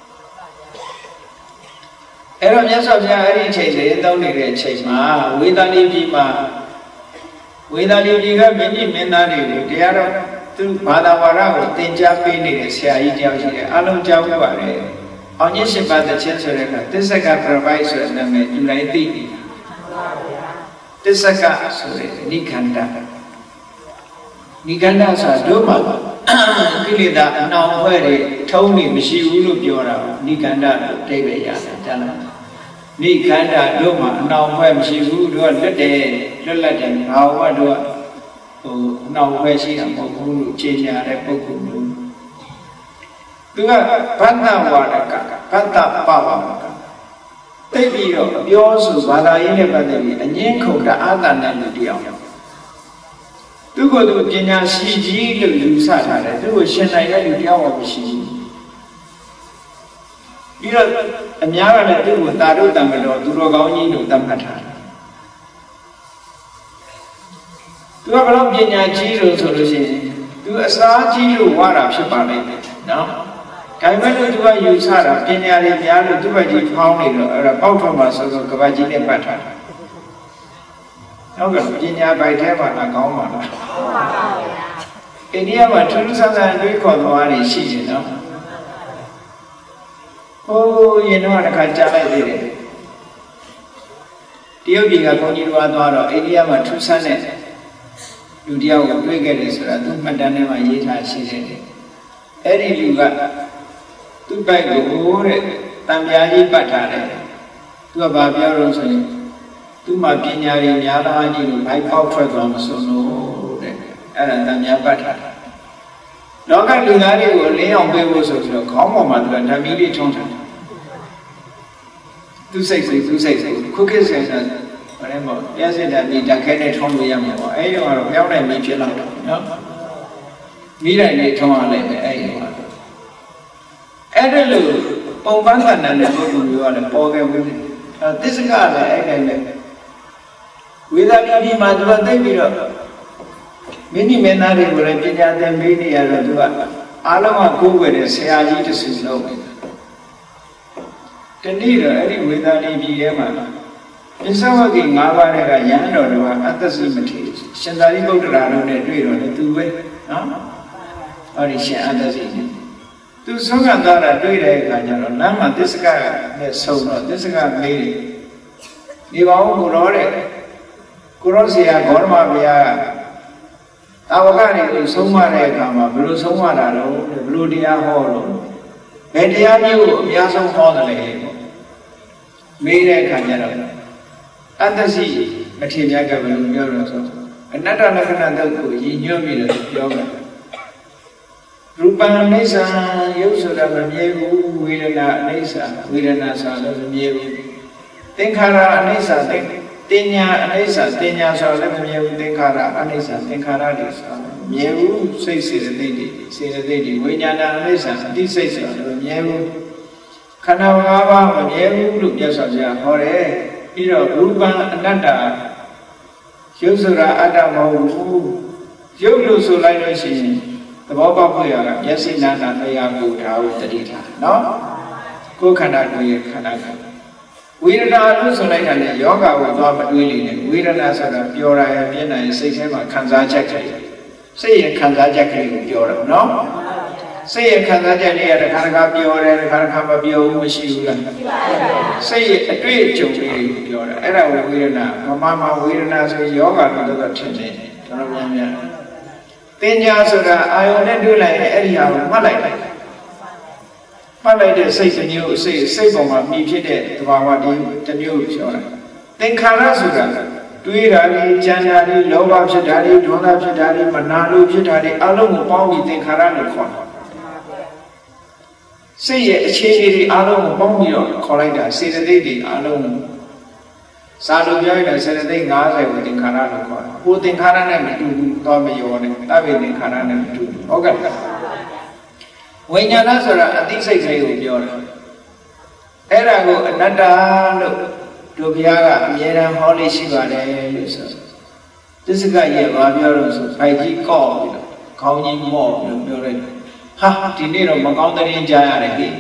အဲ့တော့မြတ်စွာဘုရားအဲ့ဒီအချိန်လေးသုံးနေတဲ့အချိန်မှာဝေသာလိပြည်မှာဝေသာလိပြည်ကမင်းကြီးမင်းသားတွေကိုတရားတော်သူဘာသာဝါဒကိုသင်ကြားပေးနေတဲ့ဆရာကြီးတယောက်ရှိတယ်အလုံးကြောက်ပြပါတယ်အောင်ကြီးရှင်ပါတဲ့ချင်းဆိုတဲ့ကသစ္စကပြပိုက်ဆိုတဲ့နာမည်လူတိုင်းသိတယ်သစ္စကဆိုတဲ့နိခန္ဓဆိုတာတို့မှာကိလေသာအနှောင်အဖွဲ့တွေထုံးနေမရှိဘူးလို့ပြောတာနိခန္ဓလို့အဓိပ္ပာယ်ရတယ်ကြားလားနိခန္ဓတို့မှာအနှောင်အဖွဲ့မရှိဘူးတို့ကလွတ်တယ်လွတ်လပ်တယ်ဘာဝတို့ကအနှောင်အဖွဲ့ရှိတာမဟုတ်ဘူးလို့ကြေညာတဲ့ပုဂ္ဂိုလ်မျိုးသူကဘဒ္ဒဝါဒကဘဒ္ဒပဝါဒကသိပြီးတော့ပြောဆိုဘာသာရေးနဲ့ပတ်သက်ပြီးအငင်းခုန်တအားတန်တဲ့လူတယောက်သူကသူပညာရှိကြီးလို့ယူဆထားတယ်သူကိုရှင်နိုင်တဲ့လူတယောက်မှမရှိဘူးပြီးတော့အများကလည်းသူ့ကိုတာတို့တံမတော်သူတော်ကောင်းကြီးလို့သတ်မှတ်ထားတယ်သူကဘလို့ပညာကြီးလို့ဆိုလို့ရှိရင်သူအစားကြီးလို့ဝါတာဖြစ်ပါလိမ့်မယ်နော်ဒါပေမဲ့လို့သူကယူဆတာပညာတွေများလို့သူ့ဘက်ကြီးဖောင်းနေတော့အဲ့ဒါပေါက်ထွက်မှာဆိုတော့ကဘာကြီးနဲ့ပတ်ထားတာဟုတ်ကဲ့ပညာပိုက်ထဲမှာလားကောင်းပါလားကောင်းပါပါဗျာအိန္ဒိယမှာထူးထူးဆန်းဆန်းတွေးခေါ်သွားနေရှိတယ်နော်ဟိုးရင်တော့တစ်ခါကြားလိုက်သေးတယ်တရုတ်ပြည်ကဘုန်းကြီးတို့သွားတော့အိန္ဒိယမှာထူးဆန်းတဲ့လူတယောက်ကိုတွေ့ခဲ့တယ်ဆိုတာသူမှတ်တမ်းထဲမှာရေးထားရှိတယ်အဲ့ဒီလူကသူ့ဘက်ကိုတဲ့တံပြားကြီးပတ်ထားတယ်သူကဘာပြောလို့ဆိုရင်သူ့မှာပညာရည်များသားကြီးလို့ဘိုက်ပေါက်ထွက်သွားမစုံလို့တဲ့အဲ့ဒါတံပြားပတ်ထားတယ်လောကလူသားတွေကိုလင်းအောင်ပေးဖို့ဆိုပြီးတော့ခေါင်းပေါ်မှာသူကဓမ္မီလေးထုံးထားတယ်သူစိတ်ခုခေတ်ဆိုင်ဆိုင်တယ်ပေါ့ပြည့်စက်တဲ့မိတက်ခဲနဲ့ထုံးလို့ရမှာပေါ့အဲ့ဒီကတော့ပြောင်းတဲ့မိဖြစ်လာတော့နော်မိတိုင်းလေးထုံးရလိုက်မယ်အဲ့ဒီကအဲ့ဒါလို့ပုံပန်းခန္ဓာနဲ့ပုဂ္ဂိုလ်မျိုးကလည်းပေါ်ခဲ့ဘူးသစ္စကလည်းအဲ့တိုင်းပဲဝေဒနာပြီးမှသူကသိပြီးတော့မိနိမေနာတွေကိုလည်းပညာသင်ပေးနေရတော့သူကအားလုံးကကိုယ်ွယ်တဲ့ဆရာကြီးတစ်စုလုံးပဲတနည်းတော့အဲ့ဒီဝေဒနာပြီးထဲမှာပစ္စဝကိ၅ပါးတဲ့ကယန္တော်တွေကအတ္တစိမထေရှင်သာရိပုတ္တရာတို့နဲ့တွေ့တော့လေသူပဲနော်ဟောဒီရှင်အတ္တစိသူဆုံးကသွားတာတွေ့တဲ့အခါကျတော့လမ်းမှာသစ္စကနဲ့ဆုံတော့သစ္စကမေးတယ်ဒီပါဦးကိုရောတဲ့ကိုရောဆရာဂေါရမဘုရားတာဝကတွေကိုဆုံးမတဲ့အခါမှာဘယ်လိုဆုံးမတာတော့ဘယ်လိုတရားဟောတော့ဘယ်တရားမျိုးကိုအများဆုံးဟောတယ်လေပေါ့မေးတဲ့အခါကျတော့အတ္တစိအထင်မြတ်ကဘယ်လိုပြောတော့ဆိုအနတ္တလက္ခဏာတုတ်ကိုရည်ညွှန်းပြီးတော့ပြောတယ်ရူပံအိဋ္ဌာရုပ်ဆိုတာမမြဲဘူးဝေဒနာအိဋ္ဌာဝေဒနာဆိုတာမမြဲဘူးသင်္ခါရအိဋ္ဌာတင်ညာအိဋ္ဌာတင်ညာဆိုတာလည်းမမြဲဘူးသင်္ခါရအိဋ္ဌာသင်္ခါရတွေဆိုတာမမြဲဘူးစိတ်စေတသိက်တွေစေတသိက်တွေဝိညာဏအိဋ္ဌာအတိစိတ်ဆိုတာလည်းမမြဲဘူးခန္ဓာ၅ပါးမမြဲဘူးလို့မြတ်စွာဘုရားဟောတယ်ပြီးတော့ရူပံအနတ္တရုပ်ဆိုတာအတ္တမဟုတ်ဘူးရုပ်လို့ဆိုလိုက်လို့ရှိရင်သဘောပေါက်ဖို့ရတာမျက်စိနာနာလျှာကိုဒါကိုတတိထားနော်ကိုယ်ခန္ဓာကိုယ်ရဲ့ခန္ဓာကဝေဒနာလို့ဆိုလိုက်တာလေယောဂကိုသွားမတွေးလိမ့်နဲ့ဝေဒနာဆိုတာပျော်တာရဲ့မျက်နှာရဲ့စိတ်ထဲမှာခံစားချက်ကလေးစိတ်ရဲ့ခံစားချက်ကလေးကိုပြောတာနော်စိတ်ရဲ့ခံစားချက်လေးကတစ်ခါတစ်ခါပျော်တယ်တစ်ခါတစ်ခါမပျော်ဘူးမရှိဘူးလားစိတ်ရဲ့အတွေ့အကြုံလေးကိုပြောတာအဲ့ဒါကိုဝေဒနာမမဝေဒနာဆိုယောဂလို့တော့ထင်တယ်တော်တော်များများတင်ညာဆိုတာအာယုန်နဲ့တွေ့လိုက်ရင်အဲ့ဒီဟာကိုမှတ်လိုက်တဲ့စိတ်တစ်မျိုးစိတ်ပေါ်မှာမြည်ဖြစ်တဲ့သဘာဝတစ်မျိုးပြောတာသင်္ခါရဆိုတာတွေးတာလေးကြံတာလေးလောဘဖြစ်တာလေးဒေါသဖြစ်တာလေးမနာလိုဖြစ်တာလေးအလုံးကိုပေါင်းပြီးသင်္ခါရလို့ခေါ်တာစိတ်ရဲ့အခြေအနေတွေအလုံးကိုပေါင်းပြီးတော့ခေါ်လိုက်တာစေတသိက်တွေအလုံးစာလိုပြောရင်စေတသိက်50ကိုသင်္ခါရလို့ခေါ်တယ်။ဟိုသင်္ခါရနဲ့မတူဘူးတော့မရောနဲ့တပိသင်္ခါရနဲ့မတူဘူး။ဟုတ်ကဲ့။ဝိညာဏဆိုတာအသိစိတ်ကလေးကိုပြောတာ။အဲ့ဒါကိုအနတ္တလို့တို့ဘုရားကအမြဲတမ်းဟောလေးရှိပါတယ်လို့ဆို။သစ္စကရဲ့ဘာပြောလို့ဆိုဖိုက်ကြီးကော့ပြီးတော့ခေါင်းကြီးမော့ပြီးတော့ပြောလိုက်။ဟာဒီနေ့တော့မကောင်းတဲ့ရင်ကြားရတယ်ဟိ။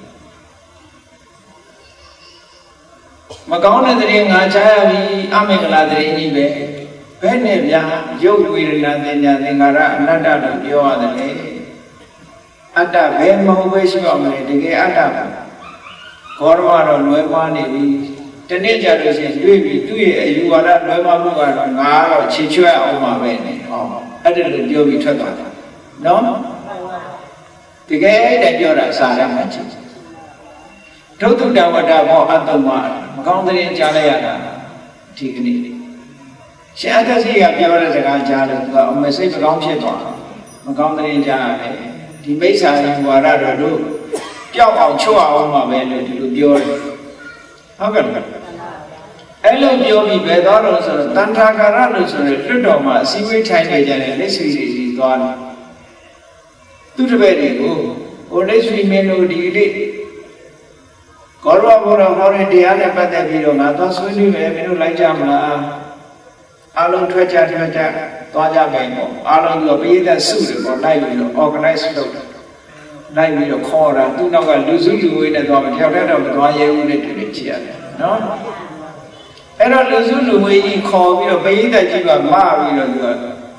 မကောင်းတဲ့တဲ့ငါချားရပြီအမင်္ဂလာတဲ့ကြီးပဲဘယ်နဲ့ဗျာရုပ်ဝေဒနာသင်ညာသင်္ခါရအနတ္တလို့ပြောရတယ်လေအတ္တဘယ်မဟုတ်ပဲရှိပါမလဲတကယ်အတ္တပါဘောရမတော့လွယ်ပါနေပြီတနေ့ကြလို့ရှိရင်တွေ့ပြီသူ့ရဲ့အယူဝါဒလွယ်ပါမှုကတော့ငါတော့ချေချွဲအောင်ပါပဲနဲ့ဟောအဲ့ဒါလို့ပြောပြီးထွက်သွားတာနော်တကယ်တည်းပြောတာစာရမှချင်းဒုက္ခတဝတ္တဘောအတ္တမမကောင်းတဲ့ကြားလိုက်ရတာဒီကနေ့ရှင်အတ္တစီကပြောတဲ့စကားကြားလို့သူကအမစိတ်မကောင်းဖြစ်သွားမကောင်းတဲ့ကြားရတယ်ဒီမိစ္ဆာယဝါဒတော်တို့ပျောက်အောင်ချွတ်အောင်မှာပဲလို့ဒီလိုပြောတယ်ဟုတ်ကဲ့အဲ့လိုပြောပြီးပဲသွားတော့ဆိုတော့တန်ထာကာရလို့ဆိုရင်လွတ်တော်မှာအစည်းအဝေးထိုင်နေကြတဲ့လက်ဆွေတွေသွားတယ်သူတပည့်တွေကိုဟိုလက်ဆွေမင်းတို့ဒီလေးကောရဝဘုရားဟောတဲ့တရားနဲ့ပတ်သက်ပြီးတော့ငါသွားဆွေးနွေးမယ်မင်းတို့လိုက်ကြမလားအားလုံးထွက်ကြသွားကြပဲပေါ့အားလုံးကပိဋကစုတယ်ပေါ့လိုက်ပြီးတော့ organize လုပ်တယ်လိုက်ပြီးတော့ခေါ်တာသူ့နောက်ကလူစုလူဝေးနဲ့သွားမတယောက်တည်းတော့မသွားရဲဘူးနဲ့တူတယ်ကြည့်ရတယ်နော်အဲ့တော့လူစုလူဝေးကြီးခေါ်ပြီးတော့ပိဋကကြီးကမပြီးတော့သူက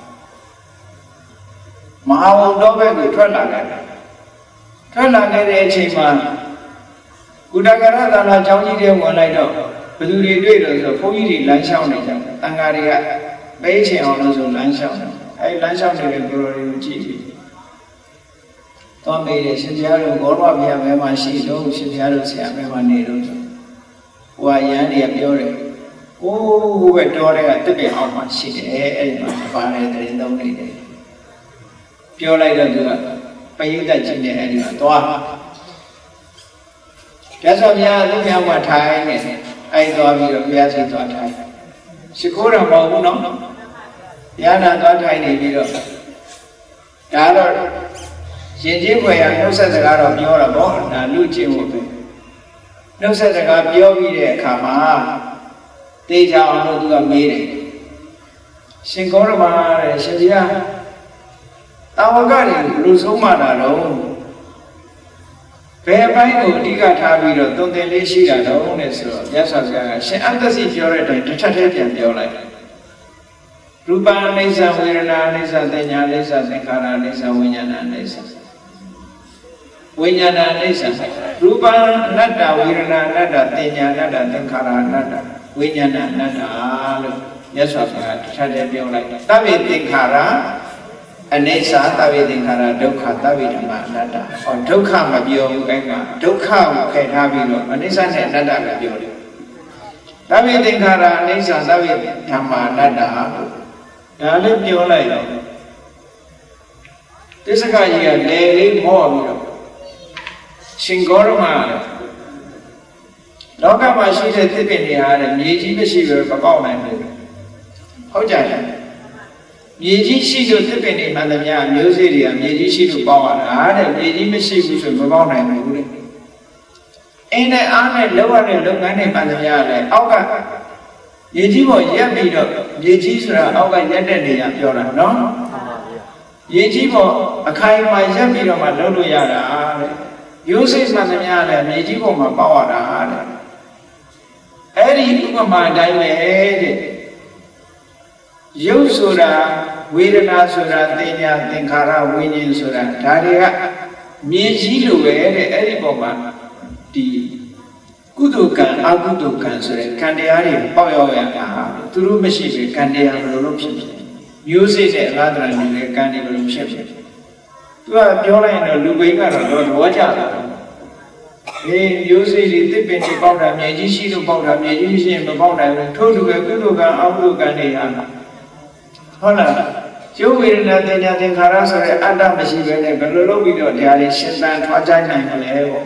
မဟာဝုံတော်ဘက်ကိုထွက်လာခဲ့တဲ့အချိန်မှာကုတကရသာနာကျောင်းကြီးတွေဝင်လိုက်တော့ဘယ်သူတွေတွေ့တော့ဆိုဘုန်းကြီးတွေလမ်းလျှောက်နေကြတယ်တန်ဃာတွေကပေးချင်အောင်လို့ဆိုလမ်းလျှောက်တယ်အဲဒီလမ်းလျှောက်နေတဲ့ကိုယ်တော်တွေကိုကြည့်ပြီးသွားမေးတယ်ရှင်ဘုရားတို့ဂေါရမဘုရားဘယ်မှာရှိတော့ရှင်ဘုရားတို့ဆရာဘယ်မှာနေတော့ဆိုဟိုကရန်တွေကပြောတယ်ဟိုးဘယ်တော်တွေကတစ်ပင်အောင်မှရှိတယ်အဲဒီမှာပါတယ်တရင်သုံးနေတယ်ပြောလိုက်တော့သူကပရိသတ်ကြီးနဲ့အဲဒီမှာသွားပြတ်စောဘုရားသူ့မြောက်မှာထိုင်နေအဲဒီသွားပြီးတော့ဘုရားရှိသွားထိုင်ရှိခိုးတယ်မဟုတ်ဘူးနော်ရဟန္တာသွားထိုင်နေပြီးတော့ဒါတော့ရင်ကြီးဖွယ်ရနှုတ်ဆက်စကားတော့ပြောတာပေါ့ဒါလူချင်းဖို့ပဲနှုတ်ဆက်စကားပြောပြီးတဲ့အခါမှာတေချာအောင်လို့သူကမေးတယ်ရှင်ကောရမတဲ့ရှင်ကြီးကတာဝကတွေလူဆုံးမတာတော့ဘယ်အပိုင်းကိုအဓိကထားပြီးတော့တုံတင်လေးရှိတာတော့နဲ့ဆိုတော့မြတ်စွာဘုရားကရှင်အတ္တစီပြောတဲ့အတိုင်းတစ်ထပ်တည်းပြန်ပြောလိုက်ရူပအနိစ္စဝေဒနာအနိစ္စသင်ညာအနိစ္စသင်္ခါရအနိစ္စဝိညာဏအနိစ္စဝိညာဏအနိစ္စရူပအနတ္တဝေဒနာအနတ္တသင်ညာအနတ္တသင်္ခါရအနတ္တဝိညာဏအနတ္တလို့မြတ်စွာဘုရားတစ်ထပ်တည်းပြောလိုက်သဗ္ဗေသင်္ခါရအနိစ္စသဗ္ဗေသင်္ခါရဒုက္ခသဗ္ဗေဓမ္မအနတ္တဟောဒုက္ခမပြောဘူးအဲ့မှာဒုက္ခကိုဖယ်ထားပြီးတော့အနိစ္စနဲ့အနတ္တပဲပြောတယ်သဗ္ဗေသင်္ခါရအနိစ္စသဗ္ဗေဓမ္မအနတ္တဒါလေးပြောလိုက်တော့သစ္စကကြီးကလေလေးမောပြီးတော့ရှင်ဂေါရမလောကမှာရှိတဲ့သစ်ပင်တွေဟာမြေကြီးမရှိဘဲမပေါက်နိုင်ဘူးဟုတ်ကြရဲ့မြေကြီးရှိလို့သစ်ပင်တွေမှန်သမျှမျိုးစေ့တွေကမြေကြီးရှိလို့ပေါက်ရတာတဲ့မြေကြီးမရှိဘူးဆိုမပေါက်နိုင်ဘူးလေအင်းနဲ့အားနဲ့လောက်ရတဲ့လုပ်ငန်းတွေမှန်သမျှလည်းအောက်ကမြေကြီးပေါ်ရက်ပြီးတော့မြေကြီးဆိုတာအောက်ကရက်တဲ့နေရာပြောတာနော်မြေကြီးပေါ်အခိုင်အမာရက်ပြီးတော့မှလုပ်လို့ရတာတဲ့ရိုးစိတ်မှန်သမျှလည်းမြေကြီးပေါ်မှာပေါက်ရတာတဲ့အဲ့ဒီဥပမာတိုင်းပဲတဲ့ရုပ်ဆိုတာဝေဒနာဆိုတာသင်ညာသင်္ခါရဝိညာဉ်ဆိုတာဒါတွေကမြေကြီးလိုပဲတဲ့အဲ့ဒီပေါ်မှာဒီကုသိုလ်ကံအကုသိုလ်ကံဆိုတဲ့ကံတရားတွေပေါက်ရောက်ရတာသူတို့မရှိပဲကံတရားဘယ်လိုဖြစ်ဖြစ်မျိုးစိတ်နဲ့အလားတူနေတဲ့ကံတွေဘယ်လိုဖြစ်ဖြစ်သူကပြောလိုက်ရင်တော့လူပိန်းကတော့တော့သဘောကျတာအေးမျိုးစိတ်တွေတစ်ပင်တွေပေါက်တာမြေကြီးရှိလို့ပေါက်တာမြေကြီးမရှိရင်မပေါက်နိုင်ဘူးထို့တူပဲကုသိုလ်ကံအကုသိုလ်ကံတွေဟာဟုတ်လားကျုပ်ဝေဒနာသင်ညာသင်္ခါရဆိုတဲ့အတ္တမရှိပဲနဲ့ဘယ်လိုလုပ်ပြီးတော့တရားလေးရှင်းသန်ထွားကြနိုင်မလဲပေါ့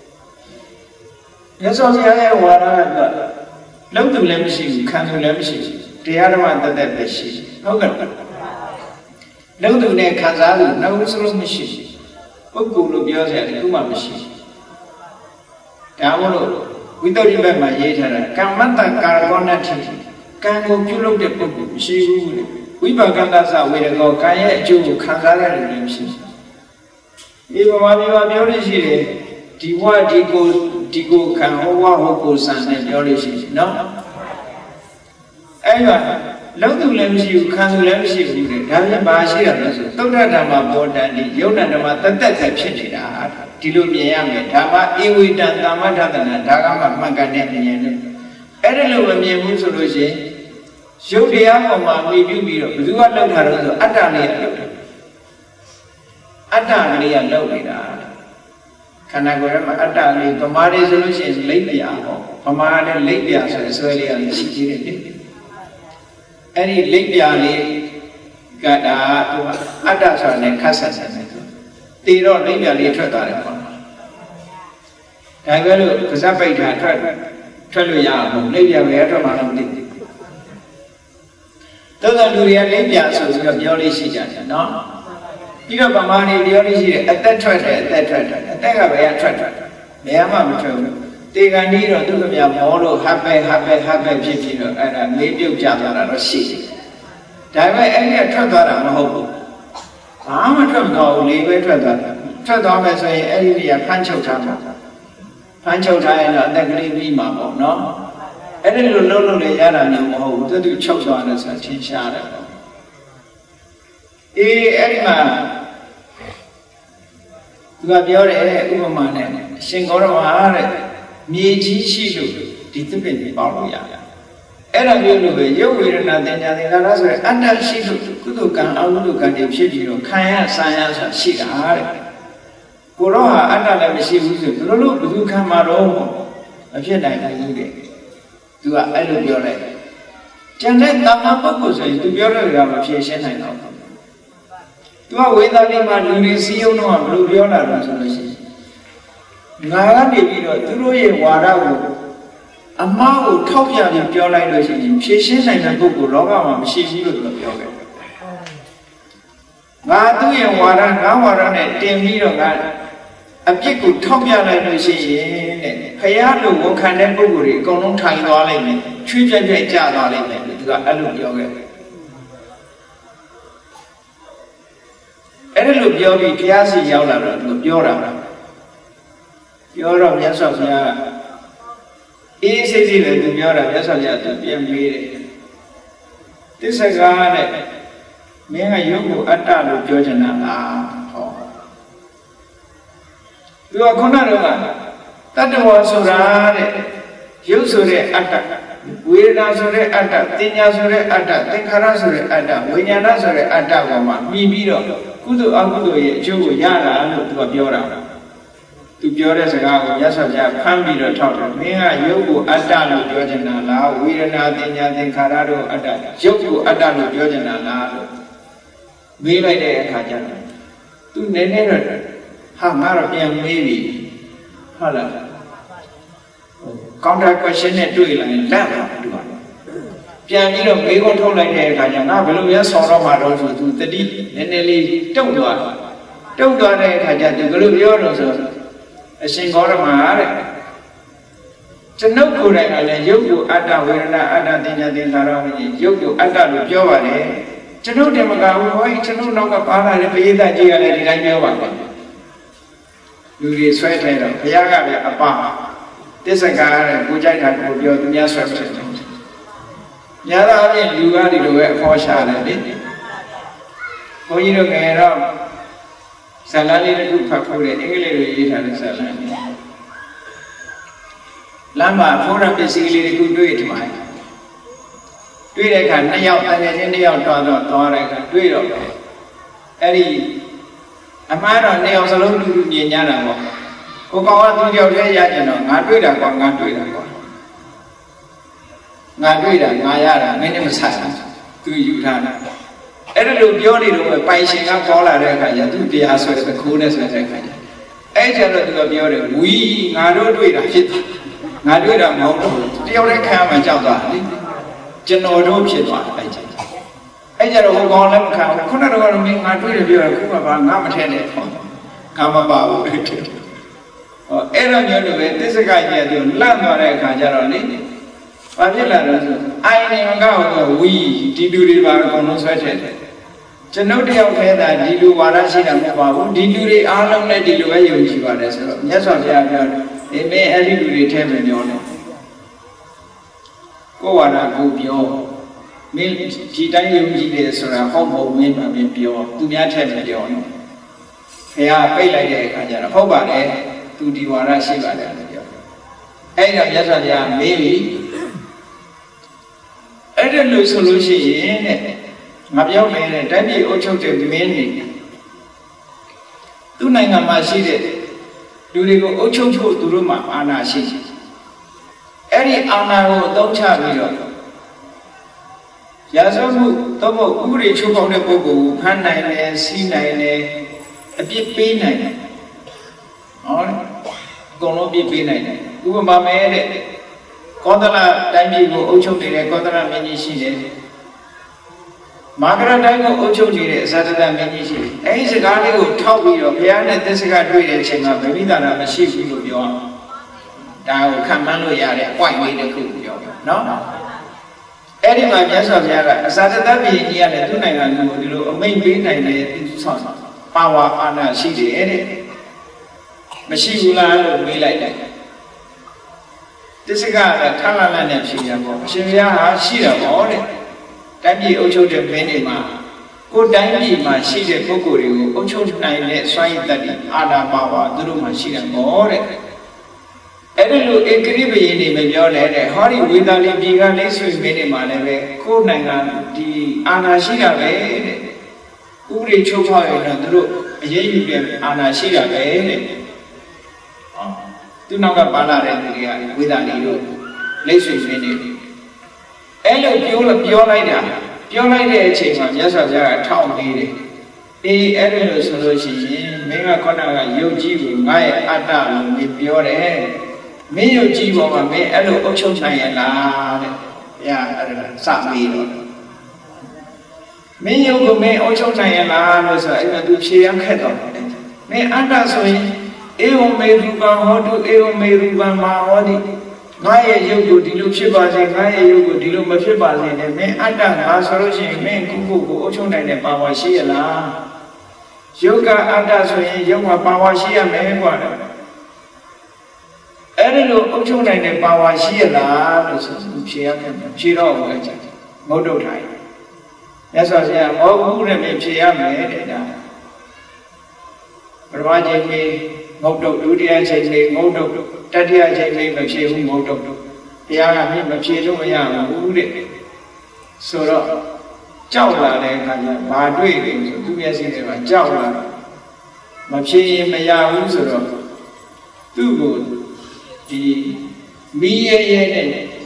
မြတ်စွာဘုရားရဲ့ဝါဒကလုံးသူလည်းမရှိဘူးခံသူလည်းမရှိဘူးတရားဓမ္မတသက်ပဲရှိဟုတ်ကဲ့လုံးသူနဲ့ခံစားသူနှုတ်စလုံးမရှိဘူးပုဂ္ဂိုလ်လို့ပြောစရာတခုမှမရှိဘူးဒါမို့လို့ဝိတ္တုရိပတ်မှာရေးထားတာကမ္မတ္တကာရကောဏတိကံကိုပြုလုပ်တဲ့ပုဂ္ဂိုလ်မရှိဘူးလေဝိပါကတ္တသဝေရကောကံရဲ့အကျိုးကိုခံစားရတဲ့လူလည်းမရှိဘူးဒီဘဝမျိုးပြောလို့ရှိတယ်ဒီဘဝဒီကိုခံဟောဝဟောကိုစံနဲ့ပြောလို့ရှိတယ်နော်အဲ့ဒါလုံးသူလည်းမရှိဘူးခံသူလည်းမရှိဘူးလေဒါပြန်ဘာရှိရလဲဆိုသုဒ္ဓဓမ္မဘောတန်ဒီယုတ်တဓမ္မတသက်သက်ဖြစ်နေတာဒီလိုမြင်ရမယ်ဓမ္မဧဝိတံသမ္မထသနာဒါကမှမှန်ကန်တဲ့ဉာဏ်နဲ့အဲ့ဒါလိုမမြင်ဘူးဆိုလို့ရှိရင်ရုပ်တရားပေါ်မှာမိပြုပြီးတော့ဘယ်သူကလောက်ထားတော့ဆိုအတ္တလေးကလောက်တာအတ္တလေးကလောက်နေတာခန္ဓာကိုယ်ထဲမှာအတ္တလေးဗမာလေးဆိုလို့ရှိရင်လိပ်ပြာဟောဗမာလည်းလိပ်ပြာဆိုတဲ့ဆွဲလေးကရှိသေးတယ်အဲ့ဒီလိပ်ပြာလေးကဒါအတ္တဆိုတာနဲ့ခတ်ဆက်ဆက်နေတယ်တီတော့လိပ်ပြာလေးထွက်သွားတယ်ပေါ့ဒါကြလို့ပါဇက်ပိတ်ထားထွက်လို့ရအောင်လိပ်ပြာပဲထွက်မှတော့မသိဘူးတော်တော်လူတွေကလိပ်ပြာဆိုပြီးတော့ပြောလို့ရှိကြတယ်နော်ပြီးတော့ဗမာတွေပြောလို့ရှိတယ်အသက်ထွက်တယ်အသက်ကဘယ်ကထွက်ဘယ်မှမထွက်ဘူးတေကန်ကြီးတော့သူ့ကမြမောလို့ဟပ်ပဲဖြစ်ပြီးတော့အဲ့ဒါမေးပြုတ်ကြသွားတာတော့ရှိတယ်ဒါပေမဲ့အဲ့ဒီကထွက်သွားတာမဟုတ်ဘူးဘာမှထွက်မသွားဘူးလေးပဲထွက်သွားတယ်ထွက်သွားမယ်ဆိုရင်အဲ့ဒီကဖမ်းချုပ်ထားမှာဖမ်းချုပ်ထားရင်တော့အသက်ကလေးပြီးမှာပေါ့နော်အဲ့ဒီလိုလုံးလုံးလေးရတာမျိုးမဟုတ်ဘူးသူချုပ်သွားတယ်ဆိုတာထင်ရှားတယ်ပေါ့အေးအဲ့ဒီမှာသူကပြောတယ်ဥပမာနဲ့ရှင်ဂေါရမတဲ့မြေကြီးရှိလို့ဒီသစ်ပင်တွေပေါက်လို့ရတယ်အဲ့ဒါမျိုးလိုပဲရုပ်ဝေဒနာသင်ညာသင်္ခါရဆိုတဲ့အတ္တရှိလို့ကုသိုလ်ကံအကုသိုလ်ကံတွေဖြစ်ပြီးတော့ခံရဆံရဆိုတာရှိတာတဲ့ကိုတော့ဟာအတ္တလည်းမရှိဘူးဆိုဘယ်လိုဘယ်သူခံမှာတော့မဖြစ်နိုင်ဘူးတဲ့သူကအဲ့လိုပြောလိုက်ကျန်တဲ့တာမန်ပုဂ္ဂိုလ်ဆိုရင်သူပြောတဲ့ကမဖြေရှင်းနိုင်တော့ဘူးသူကဝေဒနာလေးမှာလူတွေစည်းရုံးတော့ဘယ်လိုပြောလာတော့ဆိုလို့ရှိရင်ငါကနေပြီးတော့သူတို့ရဲ့ဝါဒကိုအမားကိုထောက်ပြပြီးပြောလိုက်လို့ရှိရင်ဖြည့်ရှင်းနိုင်တဲ့ပုဂ္ဂိုလ်လောကမှာမရှိဘူးလို့သူပြောခဲ့ငါသူ့ရဲ့ဝါဒငါဝါဒနဲ့တင်ပြီးတော့ငါအပြစ်ကိုထောက်ပြလိုက်လို့ရှိရင်တဲ့ဖယားလိုဝန်ခံတဲ့ပုဂ္ဂိုလ်တွေအကုန်လုံးထိုင်သွားလိမ့်မယ်ချွေးပြက်ပြက်ကျသွားလိမ့်မယ်သူကအဲ့လိုပြောခဲ့အဲ့လိုပြောပြီးဘုရားစီရောက်လာတော့သူပြောတာပြောတော့မြတ်စွာဘုရားအေးစိတ်လေးပဲသူပြောတာမြတ်စွာဘုရားသူပြန်မေးတယ်သစ္စာကားတဲ့မင်းကယုတ်ကိုအတ္တလို့ပြောချင်တာလားဟောသူကခုနကတော့တတ္တဝါဆိုတာတဲ့ယုတ်ဆိုတဲ့အတ္တဝေဒနာဆိုတဲ့အတ္တတင်ညာဆိုတဲ့အတ္တသင်္ခါရဆိုတဲ့အတ္တဝိညာဏဆိုတဲ့အတ္တပေါ်မှာမြည်ပြီးတော့ကုသိုလ်အကုသိုလ်ရဲ့အကျိုးကိုရတာလို့သူကပြောတာသူပြောတဲ့စကားကိုမြတ်စွာဘုရားဖမ်းပြီးတော့ထောက်တယ်မင်းကယုတ်ကိုအတ္တလို့ပြောချင်တာလားဝေဒနာတင်ညာသင်္ခါရတို့အတ္တယုတ်ကိုအတ္တလို့ပြောချင်တာလားလို့မေးလိုက်တဲ့အခါကျတော့သူနည်းနည်းတော့ဟာငါတော့ပြန်မေးပြီဟုတ်လားcounter question နဲ့တွေ့လာရင်လက်ပါသူကပြန်ပြီးတော့မေးခွန်းထုတ်လိုက်တဲ့အခါကျငါဘယ်လိုများဆောင်းတော့မှာတော့ဆိုသူတတိနည်းနည်းလေးတုတ်သွားတဲ့အခါကျသူဘယ်လိုပြောတော့ဆိုအရှင်ဂေါရမတဲ့ကျွန်ုပ်ကိုယ်တိုင်ကလည်းယုတ်ကိုအတ္တဝေဒနာအတ္တတင်ညာသင်္ခါရဝိညာဉ်ယုတ်ကိုအတ္တလို့ပြောပါတယ်ကျွန်ုပ်တယ်မကဘူးဟောကျွန်ုပ်နောက်ကပါလာတဲ့ပရိသတ်ကြီးကလည်းဒီတိုင်းပြောပါမယ်လူတွေဆွဲထဲတော့ဘုရားကလည်းအပသစ္စာကားတဲ့ကိုကြိုက်တာကိုပြောသူများဆွဲဖြစ်တယ်ညာသာအပြင်လူကဒီလိုပဲအဖော်ရှာတယ်လေဘုန်းကြီးတို့ငယ်တော့ဇာလန်လေးတစ်ခုဖတ်ဖို့တဲ့အင်္ဂလိပ်လိုရေးထားတဲ့ဇာလန်လမ်းမှာဖိုးရပစ္စည်းလေးတစ်ခုတွေ့ထမှာတွေ့တဲ့အခါနှစ်ယောက်တကယ်ချင်းနှစ်ယောက်တွားတဲ့အခါတွေ့တော့အဲ့ဒီအမှားတော့နှစ်ယောက်စလုံးလူမြင်ကြတာပေါ့ကိုကောင်ကသူတယောက်တည်းရကြတော့ငါတွေ့တာကွာငါတွေ့တာကွာငါတွေ့တာငါရတာမင်းနဲ့မဆိုင်ဘူးသူယူထားတာအဲ့ဒါလိုပြောနေတော့ပိုင်ရှင်ကပေါ်လာတဲ့အခါကျသူတရားဆွဲတဲ့ခိုးနဲ့ဆွဲတဲ့အခါကျအဲ့ကျတော့သူကပြောတယ်ဝီငါတို့တွေ့တာဖြစ်တယ်ငါတွေ့တာမဟုတ်တော့တယောက်တည်းခံမှကြောက်သွားတယ်ကျွန်တော်တို့ဖြစ်သွားတယ်အဲ့ကျတော့ဟိုကောင်လည်းမခံဘူးခုနကတော့မင်းငါတွေ့တယ်ပြောတယ်ခုကဘာငါမထဲနဲ့ငါမပါဘူးအဲ့ဒါမျိုးလိုပဲသစ္စာကကြီးကလန့်သွားတဲ့အခါကျတော့လေဘာဖြစ်လာလဲဆိုအိုင်နေကဝီဒီလူတွေပါအကုန်လုံးဆွဲထည့်တယ်ကျွန်ုပ်တယောက်ထဲသာဒီလူဝါဒရှိတာမဟုတ်ပါဘူးဒီလူတွေအားလုံးလည်းဒီလိုပဲယုံကြည်ပါတယ်ဆိုတော့မြတ်စွာဘုရားပြောတယ်အေးမင်းအဲ့ဒီလူတွေထဲမှာပြောတယ်ကိုဝါဒကိုပြောမင်းဒီတိုင်းယုံကြည်တယ်ဆိုတာဟုတ်မဟုတ်မင်းမှမင်းပြောသူများထဲမှာပြောတယ်ဘုရားပိတ်လိုက်တဲ့အခါကျတော့ဟုတ်ပါတယ်သူဒီဝါဒရှိပါတယ်လို့ပြောအဲ့ဒါမြတ်စွာဘုရားမေးပြီအဲ့ဒါလို့ဆိုလို့ရှိရင်တဲ့ငါပြောမယ်တဲ့တိုင်းပြည်အုပ်ချုပ်တဲ့မင်းနေသူ့နိုင်ငံမှာရှိတဲ့လူတွေကိုအုပ်ချုပ်ဖို့သူတို့မှာအာဏာရှိတယ်အဲ့ဒီအာဏာကိုအသုံးချပြီးတော့ရာဇဝမှုတော့မဟုတ်ဥပဒေချိုးဖောက်တဲ့ပုဂ္ဂိုလ်ကိုဖမ်းနိုင်တယ်စီးနိုင်တယ်အပြစ်ပေးနိုင်တယ်ဟောအကုန်လုံးပြစ်ပေးနိုင်တယ်ဥပမာမဲတဲ့ကောသလတိုင်းပြည်ကိုအုပ်ချုပ်နေတဲ့ကောသလမင်းကြီးရှိတယ်မာဂရတိုင်းကိုအုပ်ချုပ်နေတဲ့အဇာတတမင်းကြီးရှိတယ်အဲဒီစကားလေးကိုထောက်ပြီးတော့ဘုရားနဲ့သစ္စာကတွေ့တဲ့အချိန်မှာဗမိတာနာမရှိဘူးလို့ပြောအောင်ဒါကိုခံမှန်းလို့ရတဲ့ point လေးတစ်ခုပြောနော်အဲ့ဒီမှာမြတ်စွာဘုရားကအဇာတတမင်းကြီးကလည်းသူ့နိုင်ငံကိုဒီလိုအမိန့်ပေးနိုင်တဲ့ဆောင်းပါဝါအာဏာရှိတယ်တဲ့မရှိဘူးလားလို့မေးလိုက်တယ်သစ္စာကထလလနဲ့ဖြေရပေါ့အရှင်ဘုရားဟာရှိတာပေါ့တဲ့တိုင်းပြည်အုပ်ချုပ်တဲ့မင်းတွေမှာကိုယ်တိုင်းပြည်မှာရှိတဲ့ပုဂ္ဂိုလ်တွေကိုအုပ်ချုပ်နိုင်တဲ့စွမ်းရည်တတ်တဲ့အာဏာပါဝါသူတို့မှာရှိတယ်ပေါ့တဲ့အဲ့ဒီလိုဧကရိပယင်းတွေမပြောလဲတဲ့ဟောဒီဝေသာလီပြည်ကလေးဆွေမင်းတွေမှာလည်းပဲကိုယ်နိုင်ငံဒီအာဏာရှိတာပဲတဲ့ဥပဒေချုပ်ဖောက်ရင်တော့သူတို့အရေးယူတဲ့အာဏာရှိတာပဲတဲ့သူနောက်ကပါလာတဲ့လူတွေကဝေဒာလီတို့လက်ဆွေဆွေးနေတယ်အဲ့လိုပြောလိုက်တဲ့အချိန်မှာမြတ်စွာဘုရားကထောက်ပေးတယ်အေးအဲ့ဒီလိုဆိုလို့ရှိရင်မင်းကခေါဏကယုတ်ကြည်ကိုငါရဲ့အတ္တလို့ပြောတယ်မင်းရုပ်ကြီးပေါ်မှာမင်းအဲ့လိုအုပ်ချုပ်နိုင်ရလားတဲ့ဘုရားအဲ့ဒါစပြီးတော့မင်းရုပ်ကိုမင်းအုပ်ချုပ်နိုင်ရလားလို့ဆိုအဲ့ဒါသူဖြေရခက်တော့တယ်မင်းအတ္တဆိုရင်ဧဝမေရူပံဟောတုဧဝမေရူပံမဟောတိငါရဲ့ရုပ်ကိုဒီလိုဖြစ်ပါစေငါရဲ့ရုပ်ကိုဒီလိုမဖြစ်ပါစေနဲ့မင်းအတ္တငါဆိုလို့ရှိရင်မင်းကိုအုပ်ချုပ်နိုင်တဲ့ပါဝါရှိရလားရုပ်ကအတ္တဆိုရင်ရုပ်မှာပါဝါရှိရမယ်ကွာအဲ့ဒီလိုအုပ်ချုပ်နိုင်တဲ့ပါဝါရှိရလားလို့ဆိုဖြေရမယ်ဖြေတော့ဘူးအကြမဟုတ်တော့ထိုင်မြတ်စွာဘုရားမဟုတ်ဘူးတဲ့မင်းဖြေရမယ်တဲ့ဒါပရမချိန်မေငုတ်တုတ်ဒုတိယချိန်မေငုတ်တုတ်တတိယချိန်မေမဖြေဘူးငုတ်တုတ်ဘုရားကမင်းမဖြေလို့မရဘူးတဲ့ဆိုတော့ကြောက်လာတဲ့အခါကျဘာတွေ့လဲဆိုသူမျက်စိထဲမှာကြောက်လာမဖြေရင်မရဘူးဆိုတော့သူ့ကိုဒီမီးရဲရဲနဲ့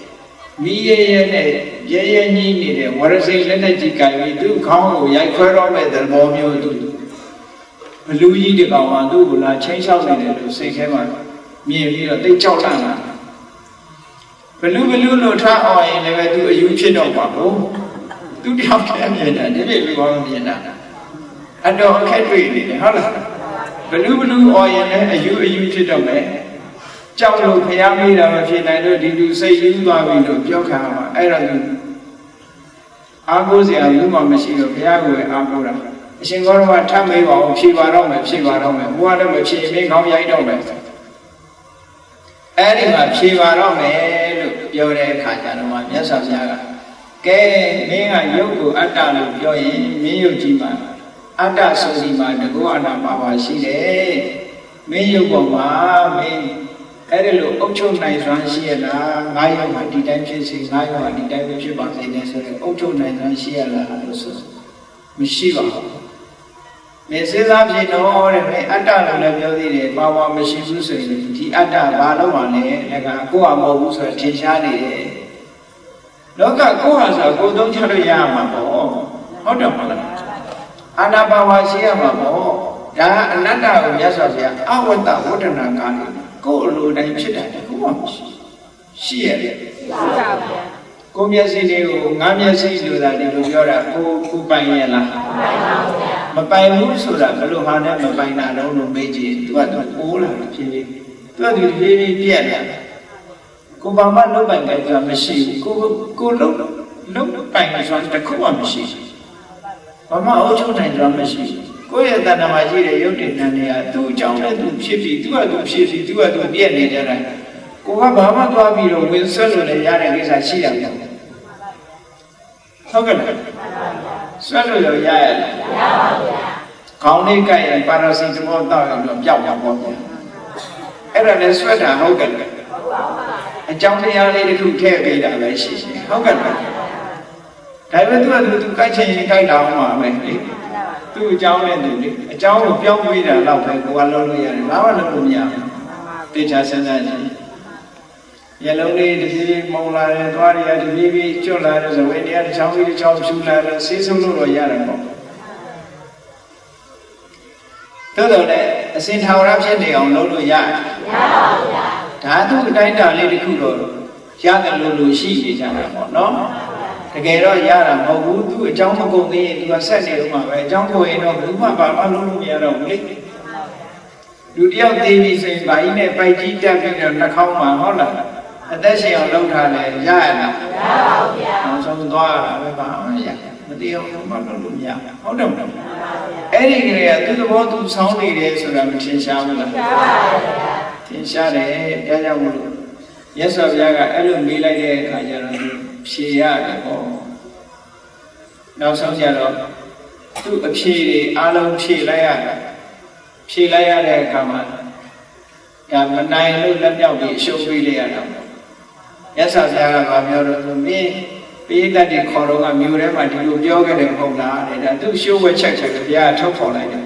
ရဲကြီးနေတဲ့ဝရစိတ်လက်နဲ့ကြီးကြိုင်ပြီးသူ့ခေါင်းကိုရိုက်ခွဲတော့မဲ့သဘောမျိုးသူဘလူကြီးဒီကောင်ကသူ့ကိုလာချင်းချောက်နေတယ်လို့စိတ်ထဲမှာမြင်ပြီးတော့တိတ်ကြောက်လန့်လာဘလူလို့ထားအောင်ရင်လည်းသူအယူဖြစ်တော့ပါဘူးသူတယောက်တည်းမြင်တာဒီလိုလိုအောင်မြင်တာအတော်အခက်တွေ့နေတယ်ဟုတ်လားဘလူအော်ရင်လည်းအယူဖြစ်တော့မယ်ကြောက်လို့ဖျားမိတာမဖြစ်နိုင်လို့ဒီလူစိတ်ယူသွားပြီလို့ပြောခံရမှာအဲ့ဒါသူအားကိုးစရာလူမှမရှိတော့ဘုရားကိုပဲအားကိုးတာအရှင်ကောရမထပ်မေးပါအောင်ဖြေပါတော့မယ်ဘုရားလည်းမဖြေမင်းခေါင်းရိုက်တော့မယ်အဲ့ဒီမှာဖြေပါတော့မယ်လို့ပြောတဲ့အခါကျတော့မြတ်စွာဘုရားကကဲမင်းကယုတ်ကိုအတ္တလို့ပြောရင်မင်းယုတ်ကြီးမှာအတ္တဆိုဒီမှာတကောအနာပါရှိတယ်မင်းယုတ်ပေါ်မှာမင်းအဲ့ဒီလိုအုပ်ချုပ်နိုင်စွမ်းရှိရလားငါယုတ်မှာဒီတိုင်းဖြစ်စေငါယုတ်မှာဒီတိုင်းဖြစ်ပါစေနဲ့ဆိုရင်အုပ်ချုပ်နိုင်စွမ်းရှိရလားလို့ဆိုမရှိပါဘူးမင်းစဉ်းစားကြည့်တော့တဲ့မင်းအတ္တလို့လည်းပြောသေးတယ်ပါဝါမရှိဘူးဆိုရင်ဒီအတ္တဘာလို့မှလဲလက်ကကိုယ်ဟာမဟုတ်ဘူးဆိုတော့ထင်ရှားနေတယ်လောကကိုယ်ဟာဆိုကိုယ်သုံးချလို့ရမှာပေါ့ဟုတ်တယ်မလားအာနာပါဝါရှိရမှာပေါ့ဒါအနတ္တကိုမြတ်စွာဘုရားအဝတ္တဝဋ္ဌနာကာလိကိုယ်လိုတိုင်းဖြစ်တယ်ကိုယ်မှရှိရတယ်ကိုမျက်စိလေးကိုငါမျက်စိလိုတာဒီလိုပြောတာကိုပိုင်ရဲ့လားမပိုင်ဘူးဆိုတာဘယ်လိုဟာနဲ့မပိုင်တာလို့မေးကြည့်သူကပိုးလာဖြည်းဖြည်းသူကဖြည်းဖြည်းပြက်လာကိုဘာမှလုံးပိုင်ကြတာမရှိဘူးကိုလုံးပိုင်ဆိုတာတခုမှမရှိဘူးဘာမှအုပ်ချုပ်နိုင်တာမရှိဘူးကိုယ့်ရဲ့တဏ္ဍာမှာရှိတဲ့ရုပ်တည်နာနေရသူ့အကြောင်းနဲ့သူဖြစ်ပြီးသူကသူဖြစ်ပြီးသူကသူပြက်နေကြတာကိုကဘာမှသွားပြီးတော့ဝင်ဆွဲလို့လည်းရတဲ့ကိစ္စရှိရမှာဟုတ်ကဲ့ဆွဲလို့ရရလားမရပါဘူးဗျာခေါင်းလေးကိုက်ရင်ပါရာစီတမောတောက်ရင်တော့ပျောက်မှာပေါ့ဗျာအဲ့ဒါလည်းဆွဲတာဟုတ်ကဲ့အကြောင်းတရားလေးတစ်ခုထည့်ပေးတာပဲရှိရှိဟုတ်ကဲ့ဒါပေမဲ့သူကိုက်ချင်ရင်ကိုက်တာအောင်ပါပဲလေသူ့အကြောင်းနဲ့သူလေအကြောင်းကိုပြောင်းပေးတာတော့ပဲကိုကလုံးလို့ရတယ်ဘာမှလုံးလို့မရဘူးတေချာစဉ်းစားကြည့်ရလုံးလေးတစ်ပြေးမုံလာတယ်သွားရတစ်ပြေးကျွတ်လာတယ်ဇဝေတရားတစ်ချောင်းပြီးတစ်ချောင်းဖြူလာတယ်ဆေးဆုံးလို့တော့ရတယ်ပေါ့တော်တော်နဲ့အစင်ထာဝရဖြစ်နေအောင်လုပ်လို့ရတယ်မရပါဘူးဗျာဓာတုအတိုင်းတာလေးတစ်ခုတော့ရတယ်လို့ရှိနေကြတာပေါ့နော်တကယ်တော့ရတာမဟုတ်ဘူးသူအကြောင်းမကုန်သေးရင်သူကဆက်နေတော့မှာပဲအကြောင်းကိုရင်တော့ဘူးမှဘာမှလုပ်လို့မရတော့ဘူးလေလူတယောက်သေးပြီဆိုရင်ဘာကြီးနဲ့ပိုက်ကြီးတက်ပြီးတော့နှာခေါင်းမှာဟုတ်လားအသက်ရှင်အောင်လုပ်ထားတယ်ရရလားမရပါဘူးဗျာအောင်ဆုံးသွားရတာပဲဘာမှမရမတည်အောင်ဘာလုပ်လို့မရဟုတ်တယ်မဟုတ်အဲ့ဒီကလေးကသူ့သဘောသူဆောင်းနေတယ်ဆိုတာမထင်ရှားဘူးလားထင်ရှားပါဗျာထင်ရှားတယ်ဒါကြောင့်မို့လို့မြတ်စွာဘုရားကအဲ့လိုမေးလိုက်တဲ့အခါကျတော့ဖြေရတယ်ပေါ့နောက်ဆုံးကျတော့သူ့အဖြေတွေအားလုံးဖြေလိုက်ရတဲ့အခါမှာဒါမနိုင်လို့လက်မြောက်ပြီးအရှုံးပေးလိုက်ရတာပေါ့မြတ်စွာဘုရားကပြောတော့သူမင်းပိဋကတ်တွေခေါ်တော့ကမြို့ထဲမှာဒီလိုပြောခဲ့တယ်မဟုတ်လားတဲ့ဒါသူ့ရှုံးဝဲချက်ချက်ဘုရားထုတ်ဖော်လိုက်တယ်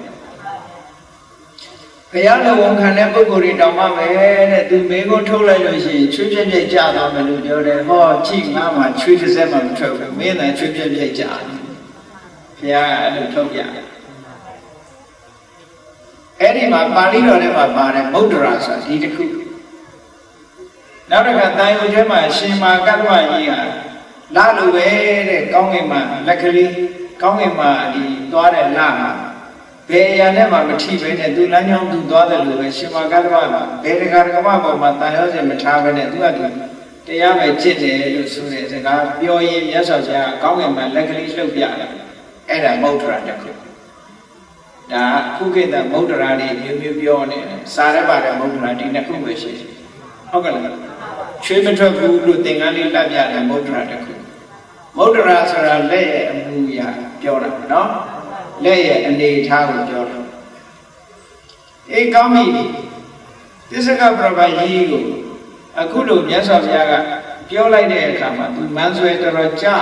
ဘုရားတော်ဝန်ခံတဲ့ပုဂ္ဂိုလ်တွေတောင်းမှပဲတဲ့သူမေကိုထုတ်လိုက်လို့ရှိရင်ချွေးပြက်ပြက်ကြသွားမယ်လို့ပြောတယ်ဟောကြည့်ငါမှချွေးတစ်စက်မှမထွက်ဘူးမင်းလည်းချွေးပြက်ပြက်ကြတယ်ဘုရားအဲ့လိုထုတ်ပြအဲ့ဒီမှာပါဠိတော်ထဲမှာပါတယ်မုဒ္ဒရာဆိုတာဒီတစ်ခုနောက်တစ်ခါတန်ရုံထဲမှာရှင်မာကတ္တဝကြီးဟာလာလိုပဲတဲ့ကောင်းကင်မှာလက်ကလေးကောင်းကင်မှာဒီသွားတဲ့လာမှာဘယ်ရနဲ့မှမထိပဲနဲ့သူလမ်းကြောင်းသူသွားတယ်လို့ပဲရှင်မာကတ္တဝမှာဘယ်တကာကမ္ဘာပေါ်မှာတန်ရုံစင်မထားပဲနဲ့သူကသူတရားပဲจิตတယ်လို့ဆိုတဲ့စကားပြောရင်မြတ်စွာဘုရားကောင်းကင်မှာလက်ကလေးလှုပ်ပြတယ်အဲ့ဒါမௌဒ္ဒရာတစ်ခုဒါခုခေတ်ကမௌဒ္ဒရာတွေမျိုးမျိုးပြောနေတယ်စာရပါတဲ့မௌဒ္ဒရာဒီနှစ်ခုပဲရှိတယ်ဟုတ်ကဲ့လားချွေးမထွက်ဘူးလို့သင်္ကန်းလေးလက်ပြတယ်မௌဒ္ဒရာတစ်ခုမௌဒ္ဒရာဆိုတာလက်ရဲ့အမှုအရာပြောတာနော်လက်ရဲ့အနေအထားကိုပြောတာအေးကောင်းပြီသစ္စကပရပကြီးကိုအခုလိုမြတ်စွာဘုရားကပြောလိုက်တဲ့အခါမှာသူမန်းဆွဲတော်တော်ကြာ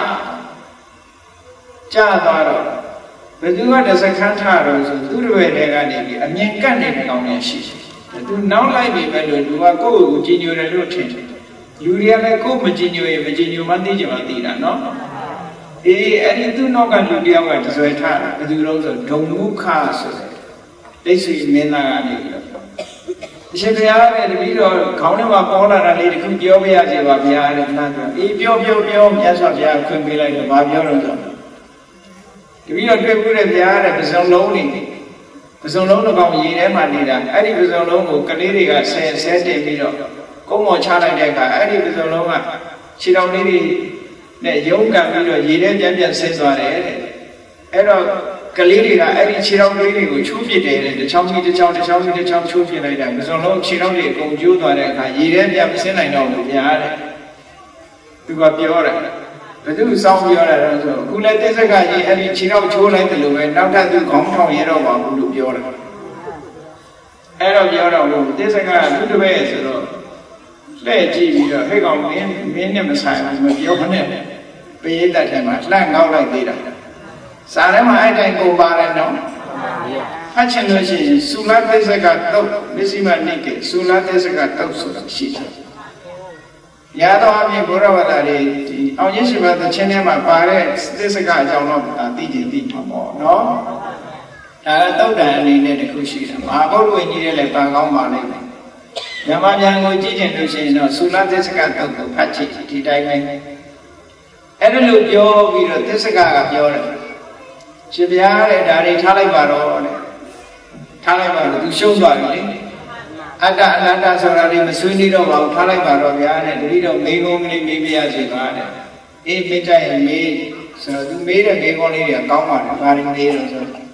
သွားတော့ဘယ်သူကတစခန်းထားတော့ဆိုသူတပည့်တွေကနေပြီးအမြင်ကတ်နေတဲ့ကောင်းနေရှိတယ်သူနောက်လိုက်ပြီပဲလို့လူကကိုယ့်ကိုကြည်ညိုတယ်လို့ထင်တယ်လူတွေကလည်းကိုယ်မကြည်ညိုရင်မကြည်ညိုမှသိကြမှသိတာနော်အေးအဲ့ဒီသူ့နောက်ကလူတယောက်ကတဆွဲထားဘယ်သူတော့ဆိုဒုံမုခဆိုတဲ့ဒိဋ္ဌိမင်းသားကနေပြီးတော့အရှင်ဘုရားပဲတပည့်တော်ခေါင်းထဲမှာပေါ်လာတာလေးတခုပြောပြရစီပါဗျာတဲ့မှန်းပြောအေးပြောမြတ်စွာဘုရားခွင့်ပေးလိုက်တော့ဘာပြောတော့ဆိုတပည့်တော်တွေ့ဘူးတဲ့ဗျာတဲ့ပစုံလုံးတစ်ကောင်ရေထဲမှာနေတာအဲ့ဒီပစုံလုံးကိုကလေးတွေကဆဲတင်ပြီးတော့ကုန်းမော်ချလိုက်တဲ့အခါအဲ့ဒီပစုံလုံးကခြေတော်လေးတွေနဲ့ရုံးကန်ပြီးတော့ရေထဲပြန်ဆင်းသွားတယ်တဲ့အဲ့တော့ကလေးတွေကအဲ့ဒီခြေတော်လေးတွေကိုချိုးပစ်တယ်တဲ့တစ်ချောင်းချိုးပစ်လိုက်တာပစုံလုံးခြေတော်တွေအကုန်ကျိုးသွားတဲ့အခါရေထဲပြန်မဆင်းနိုင်တော့ဘူးဗျာတဲ့သူကပြောတယ်ဘယ်သူစောင်းပြောတာလဲဆိုအခုလည်းတိစ္ဆကကြီးအဲ့ဒီခြေတော်ချိုးလိုက်တယ်လို့ပဲနောက်ထပ်သူခေါင်းထောင်ရတော့ပါဘူးလို့ပြောတယ်အဲ့တော့ပြောတော့လို့တိစ္ဆကသူတပည့်ဆိုတော့လှည့်ကြည့်ပြီးတော့ဟဲ့ကောင်မင်းနဲ့မဆိုင်ဘူးမပြောနဲ့ပေးတတ်တယ်မှာလှန့်ငေါက်လိုက်သေးတာစာထဲမှာအဲ့တိုင်းကုန်ပါတယ်နော်ဖတ်ချင်လို့ရှိရင်သုလတိစ္ဆကတုတ်မစ္စည်းမနိကေသုလတိစ္ဆကတုတ်ဆိုတာရှိတယ်ရသောအပြင်ဘုရားဝါဒတွေဒီအောင်ရရှိပါတဲ့ချင်းထဲမှာပါတဲ့သစ္စကအကြောင်းတော့သိချင်သိမှာပေါ့နော်ဒါကတုတ်တန်အနေနဲ့တခုရှိတယ်မဟာဗုဒ္ဓဝိကြီးရဲ့လည်းပန်ကောင်းပါလိမ့်မယ်မြန်မာပြန်ကိုကြည့်ချင်လို့ရှိရင်တော့သုလသစ္စကတုတ်ကိုဖတ်ကြည့်ဒီတိုင်းပဲအဲ့ဒါလို့ပြောပြီးတော့သစ္စကကပြောတယ်ရှင်ဗျာတဲ့ဒါတွေထားလိုက်ပါတော့တဲ့ထားလိုက်ပါတော့သူရှုံးသွားပြီလေအတ္တအနတ္တဆိုတာတွေမဆွေးနွေးတော့ပါဘူးထားလိုက်ပါတော့ဗျာတဲ့တတိတော့မေးကုန်းကလေးမေးပြရစီပါတဲ့အေးမေးတိုက်ရင်မေးဆိုတော့သူမေးတဲ့မေးကုန်းလေးတွေကကောင်းပါတယ်ဘာတွေမေးလို့ဆိုတော့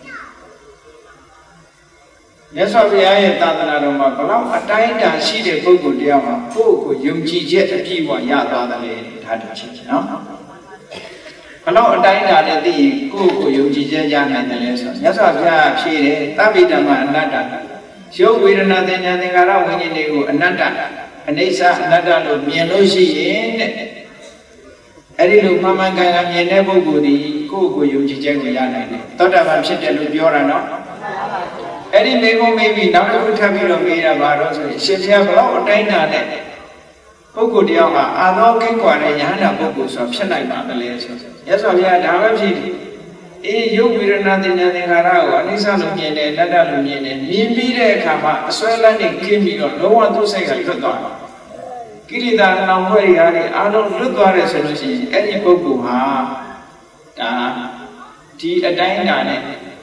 မြတ်စွာဘုရားရဲ့သာသနာတော်မှာဘလောက်အတိုင်းအတာရှိတဲ့ပုဂ္ဂိုလ်တရားမှာကိုယ့်ကိုယုံကြည်ချက်အပြည့်အဝရသွားတယ်ဒါတချို့နော်ဘလောက်အတိုင်းအတာနဲ့သိရင်ကိုယ့်ကိုယုံကြည်ချက်ရနိုင်တယ်လဲဆိုတော့မြတ်စွာဘုရားဖြေတယ်သဗ္ဗိဓမ္မအနတ္တရုပ်ဝေဒနာသင်ညာသင်္ခါရဝိညာဉ်တွေကိုအနတ္တအနိစ္စအနတ္တလို့မြင်လို့ရှိရင်တဲ့အဲ့ဒီလိုမှန်မှန်ကန်ကန်မြင်တဲ့ပုဂ္ဂိုလ်ဒီကိုယ့်ကိုယုံကြည်ချက်ကိုရနိုင်တယ်သောတာပန်ဖြစ်တယ်လို့ပြောတာနော်အဲ့ဒီမိဂုံးမေးပြီးနောက်တစ်ခုထပ်ပြီးတော့မေးတာပါတော့ဆိုရင်ရှင်ဘုရားဘလောက်အတိုင်းတာနဲ့ပုဂ္ဂိုလ်တယောက်ဟာအာသောကိကွာတဲ့ယဟန္တာပုဂ္ဂိုလ်ဆိုဖြစ်နိုင်ပါမလဲဆိုရသော်ဘုရားဒါပဲဖြစ်တယ်အေးယုတ်ဝေဒနာသင်ညာသင်္ခါရကိုအနိစ္စလို့မြင်တယ်အနတ္တလို့မြင်တယ်မြင်ပြီးတဲ့အခါမှာအစွဲလန်းနေခင်းပြီးတော့လုံးဝသူ့စိတ်ကလွတ်သွားတယ်ကိလေသာနောင်ဖွဲ့ရာတွေအားလုံးလွတ်သွားတယ်ဆိုလို့ရှိရင်အဲ့ဒီပုဂ္ဂိုလ်ဟာဒါဒီအတိုင်းအတာနဲ့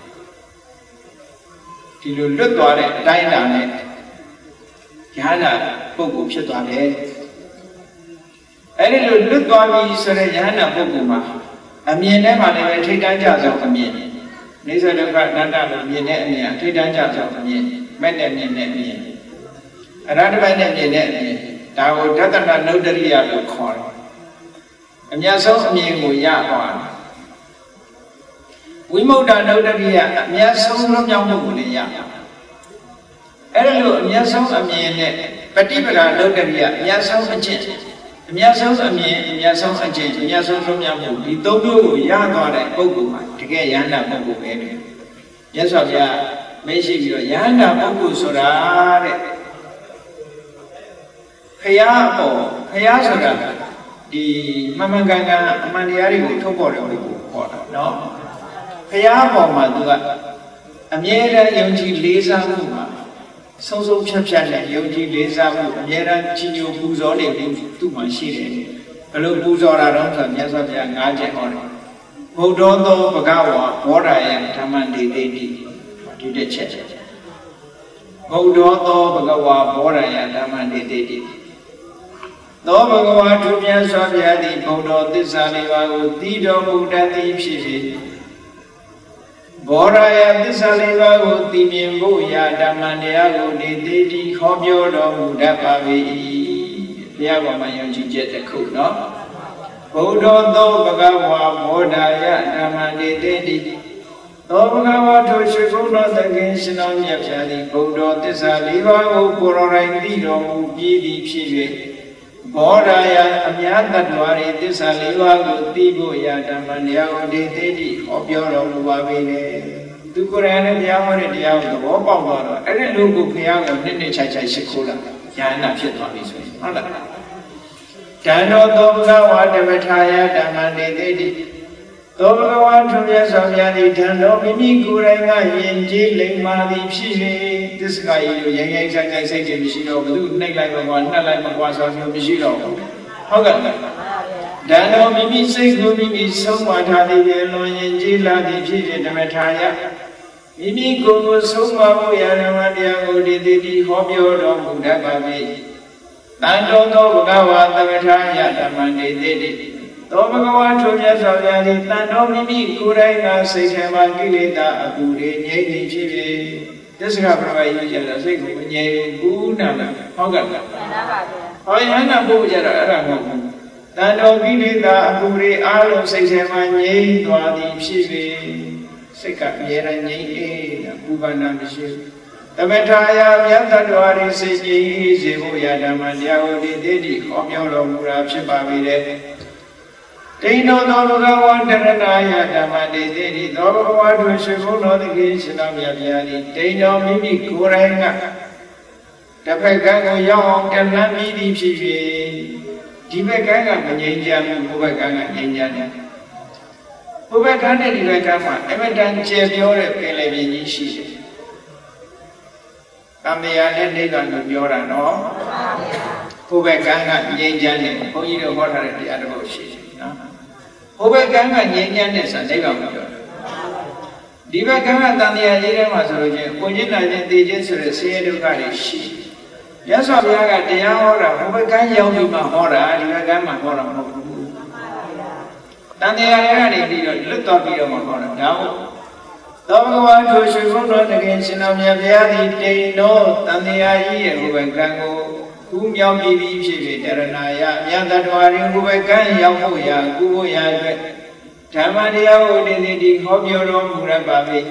ဒီလိုလွတ်သွားတဲ့အတိုင်းအတာနဲ့ယဟန္တာပုဂ္ဂိုလ်ဖြစ်သွားတယ်အဲ့ဒီလိုလွတ်သွားပြီဆိုတဲ့ယဟန္တာပုဂ္ဂိုလ်မှာအမြင်ထဲမှာလည်းထိတ်တန်းကြဆုံးအမြင်နေသဒုက္ခအနတ္တလို့မြင်တဲ့အမြင်ထိတ်တန်းကြဆုံးအမြင်မဲ့တဲ့မြင်တဲ့အမြင်အရဟတပိုင်းနဲ့မြင်တဲ့အမြင်ဒါကိုဒသနနုဒ္ဒရိယလို့ခေါ်တယ်အမြတ်ဆုံးအမြင်ကိုရသွားတယ်ဝိမု ക്ത နုဒ္ဒရိယအမြတ်ဆုံးလွတ်မြောက်မှုကိုလည်းရအဲ့ဒါလို့အမြတ်ဆုံးအမြင်နဲ့ပฏิပဒါနုဒ္ဒရိယအမြတ်ဆုံးအကျင့်အမြတ်ဆုံးအမြင်အမြတ်ဆုံးအကျင့်အမြတ်ဆုံးလွတ်မြောက်မှုဒီသုံးမျိုးကိုရသွားတဲ့ပုဂ္ဂိုလ်မှာတကယ်ယဟန္တာပုဂ္ဂိုလ်ပဲမြတ်စွာဘုရားမေးရှိပြီးတော့ယဟန္တာပုဂ္ဂိုလ်ဆိုတာတဲ့ဖရာပေါ့ဖရာဆိုတာဒီမှန်မှန်ကန်ကန်အမှန်တရားတွေကိုထုတ်ပေါ်တဲ့ပုဂ္ဂိုလ်ပေါ့နော်ဖရာပေါ်မှာသူကအမြဲတမ်းယုံကြည်လေးစားမှုမှာဆုံးဆုံးဖြတ်ဖြတ်နဲ့ယုံကြည်လေးစားမှုအမြဲတမ်းကြီးညိုပူဇော်နေမှုသူ့မှာရှိတယ်ဘယ်လိုပူဇော်တာတော့ဆိုမြတ်စွာဘုရား၅ချက်ဟောတယ်ဘုဒ္ဓသောဘဂဝါဘောဓာယဓမ္မန္တိတိဒီတစ်ချက်ဘုဒ္ဓသောဘဂဝါဘောဓာယဓမ္မန္တိတိသောဘဂဝါသူမြတ်စွာဘုရားသည်ဘုဒ္ဓသစ္စာလေးပါးကိုသိတော်မူတတ်သည်ဖြစ်ဖြစ်ဘောဓာယသစ္စာလေးပါးကိုသိမြင်ဖို့ရာဓမ္မတရားကိုဒီသေးတိဟောပြောတော်မူတတ်ပါ၏ဘုရားဘာမှယုံကြည်ချက်တစ်ခုနော်ဘုဒ္ဓသောဘဂဝါဘောဓာယဓမ္မန္တိတိသောဘဂဝါထိုရှိကုသောသခင်ရှင်တော်မြတ်ဖျားသည်ဘုဒ္ဓသစ္စာလေးပါးကိုကိုယ်တော်တိုင်သိတော်မူပြီးသည်ဖြစ်၍ဘောဓာယအမြတ်တ attva တွေသစ္စာလေးပါးကိုသိဖို့ရာဓမ္မတရားကိုဒီသေးတိဟောပြောတော်မူပါပေလေသူကိုယ်တိုင်လည်းတရားဟောတဲ့တရားကိုသဘောပေါက်သွားတော့အဲ့ဒီလူကိုဘုရားကနှစ်ခြိုက်ရှိခိုးလာဉာဏ်နာဖြစ်သွားပြီဆိုရင်ဟုတ်လားတန်တော်သောဘဂဝါဓမ္မထာယဓမ္မန္တိတိသောဘဂဝါထုမြတ်စွာဘုရားသည်တန်တော်မိမိကိုယ်တိုင်ကယဉ်ကျေးလိမ္မာသည်ဖြစ်၍သစ္စာကြီးလိုရိုင်းဆိုင်စိတ်တွေမရှိတော့ဘူးနှိပ်လိုက်မကွာနှက်လိုက်မကွာဆိုမျိုးမရှိတော့ဘူးဟုတ်ကဲ့လားတန်တော်မိမိစိတ်ကိုမိမိဆုံးမထားသည်ဖြင့်လွန်ယဉ်ကျေးလာသည်ဖြစ်၍ဓမ္မထာယမိမိကိုယ်ကိုဆုံးမဖို့ရာဓမ္မတရားကိုဒီတိတိဟောပြောတော်မူတတ်ပါ၏တန်တော်သောဘဂဝါသမထာယဓမ္မန္တိတိသောဘဂဝါထိုမြတ်စွာဘုရားသည်တန်တော်မိမိကိုယ်တိုင်ကစိတ်ထဲမှာကိလေသာအပူတွေငြိမ့်နေဖြစ်၍သစ္စာပရဝယရတဲ့စိတ်ကိုမငြိမ်ဘူးနာလားဟုတ်ကဲ့လားမှန်ပါပါဟောယဟနာပို့ကြတော့အဲ့ဒါမဟုတ်ဘူးတန်တော်ကိလေသာအပူတွေအားလုံးစိတ်ထဲမှာငြိမ့်သွားသည်ဖြစ်၍စိတ်ကအမြဲတမ်းငြိမ့်အေးတာပူပန်တာမရှိဘူးသမထာယမြတ်တ attva တွေစိတ်ကြည်စေဖို့ရာဓမ္မတရားကိုဒီတိတိဟောပြောတော်မူတာဖြစ်ပါပေတဲ့တိန်တော်သောဘဂဝါတရဏာယဓမ္မန္တိတိသောဘဂဝါတို့ရှိခိုးတော်သခင်ရှင်တော်မြတ်ဗျာသည်တိန်တော်မိမိကိုယ်တိုင်ကတစ်ဖက်ကကိုရောက်အောင်ကလန်းပြီးသည်ဖြစ်၍ဒီဘက်ကကမငြိမ်းချမ်းဘူးဘုဘက်ကငြိမ်းချမ်းတယ်ဘုဘက်ကနဲ့ဒီဘက်ကမှအမတန်ကျေပြောတဲ့ပင်လယ်ပြင်ကြီးရှိတယ်တမယာနဲ့နိဗ္ဗာန်ကိုပြောတာနော်ဘုဘက်ကငြိမ်းချမ်းတယ်ဘုန်းကြီးတို့ဟောထားတဲ့တရားတစ်ခုရှိတယ်နော်ဘုဘက်ကငြိမ်းချမ်းတဲ့ဆိုနိဗ္ဗာန်ကိုပြောတယ်ဒီဘက်ကတန်တရားရေးထဲမှာဆိုလို့ချင်းကိုကျင့်တာချင်းသိချင်းဆိုတဲ့ဆင်းရဲဒုက္ခတွေရှိမြတ်စွာဘုရားကတရားဟောတာဘုဘက်ကရောက်ပြီးမှဟောတာဒီဘက်ကမှဟောတာမဟုတ်ဘူးတန်တရားတွေကနေပြီးတော့လွတ်သွားပြီးတော့မှဟောတာဒါဟုတ်သောဘဂဝါထိုရှိခိုးတော်သခင်ရှင်တော်မြတ်ဘုရားသည်တိန်တော်တန်တရားကြီးရဲ့ဘုဘက်ကကိုကူးမြောက်ပြီးဖြစ်၍တရဏာယမြတ်တ attva တွေဘုဘက်ကရောက်ဖို့ရာကူဖို့ရာအတွက်ဓမ္မတရားကိုဒီနေ့ဒီဟောပြောတော်မူရပါ၏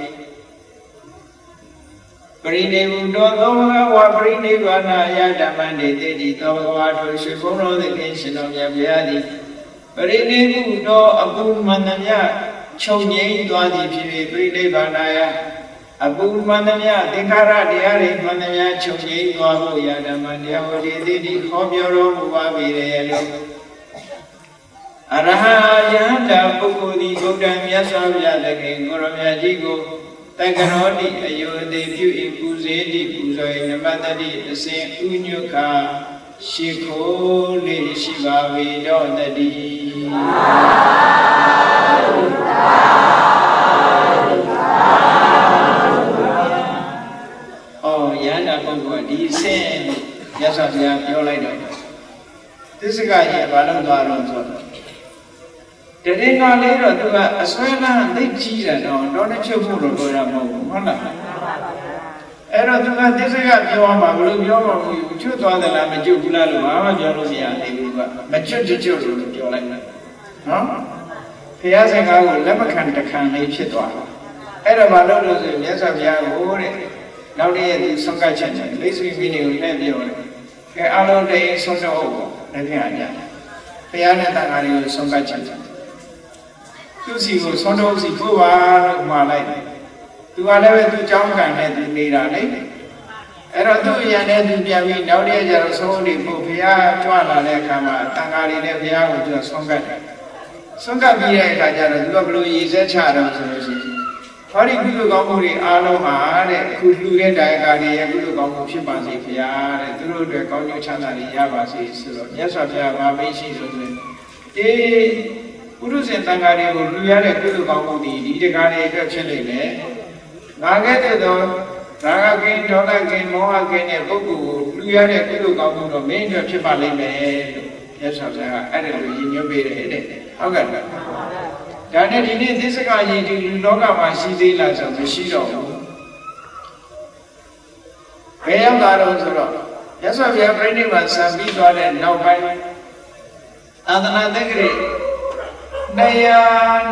ပရိနိဗ္ဗုတောသောဘဂဝါပရိနိဗ္ဗာနာယဓမ္မန္တိတိသောဘဂဝါထိုရှိခိုးတော်သခင်ရှင်တော်မြတ်ဘုရားသည်ပရိနိဗ္ဗုတောအပူမန္တမြချုပ်ငြိမ်းသွားသည်ဖြစ်၍ပရိနိဗ္ဗာနာယအပူမန္တမြသင်္ခါရတရားတွေမန္တမြချုပ်ငြိမ်းသွားဖို့ရာဓမ္မတရားဟောဒီတိတိဟောပြောတော်မူပါပြီလေလို့အရဟံယဟန္တာပုဂ္ဂိုလ်သည်ဗုဒ္ဓံမြတ်စွာဘုရားသခင်ကိုရောမြတ်ကြီးကိုတက္ကရောတိအယောတိပြု၏ပူဇေတိပူဇော်၏နမတတိအစဉ်ဥညွခာရှိခိုးလေးရှိပါဝေတော့တတိယန္တာပုဂ္ဂိုလ်ဒီအစဉ်မြတ်စွာဘုရားပြောလိုက်တော့သစ္စကကြီးဘာလို့သွားတော့ဆိုတော့တရင်ကလေးတော့သူကအစွဲလန်းသိကြီးတယ်တော့တော့နဲ့ချုပ်ဖို့တော့ပြောရမဟုတ်ဘူးဟုတ်လားအဲ့တော့သူကသစ္စကပြောမှာဘလို့ပြောမှာမဟုတ်ဘူးချွတ်သွားတယ်လားမကျွတ်ဘူးလားလို့ဘာမှပြောလို့မရသေးဘူးကမကျွတ်ကျွတ်လို့ပြောလိုက်တယ်နော်ဘုရားစကားကိုလက်မခံတခံလေးဖြစ်သွားတယ်အဲ့တော့ဘာလို့လို့ဆိုမြတ်စွာဘုရားကိုတဲ့နောက်တည့်ရဲ့သူဆုံးကချက်ချက်လိဆွေမိနေကိုလည်းပြောတယ်ကဲအလုံးတည်းဆုံးတော့ဟုတ်ပေါ့လည်းပြန်အကြဘုရားနဲ့တန်ခါးတွေကိုဆုံးကချက်ချက်သူစီကိုဆုံးတော့စီကိုပါလို့မှာလိုက်တယ်သူကလည်းပဲသူเจ้าကံနဲ့သူနေတာလေအဲ့တော့သူ့ရန်နဲ့သူပြန်ပြီးနောက်တည့်ကျတော့ဆုံးနေဖို့ဘုရားကြွလာတဲ့အခါမှာတန်ခါးတွေနဲ့ဘုရားကိုသူဆုံးကတ်တယ်ဆုံးကတ်ပြီးတဲ့အခါကျတော့သူကဘလို့ရည်စက်ချတော့ဆိုလို့ရှိရင်ဘာဒီကုသိုလ်ကောင်းမှုတွေအားလုံးဟာတဲ့ခုလူတဲ့တရားတွေရဲ့ကုသိုလ်ကောင်းမှုဖြစ်ပါစေဘုရားတဲ့သူတို့အတွက်ကောင်းကျိုးချမ်းသာတွေရပါစေဆိုတော့မြတ်စွာဘုရားဗာမိတ်ရှိဆိုရင်ပုရုဇဉ်တန်ဃာတွေကိုလူရတဲ့ကုသိုလ်ကောင်းမှုဒီတရားတွေအတွက်ဖြစ်နေတယ်ငါကဲ့သို့သောရာဂကိန်းဒေါသကိန်းမောဟကိန်းနဲ့ပုဂ္ဂိုလ်ကိုလူရတဲ့ကုသိုလ်ကောင်းမှုတော့မင်းအတွက်ဖြစ်ပါလိမ့်မယ်လို့မြတ်စွာဘုရားကအဲ့ဒါလိုရည်ညွှန်းပေးတယ်တဲ့ဟုတ်ကဲ့လားဒါနဲ့ဒီနေ့သစ္စကယဉ်ဒီလူလောကမှာရှိသေးလားဆိုမရှိတော့ဘူးဘယ်ရောက်တာတော့ဆိုတော့မြတ်စွာဘုရားပြိဋိဘံစံပြီးသွားတဲ့နောက်ပိုင်းသာသနာ့တက္ကရာ260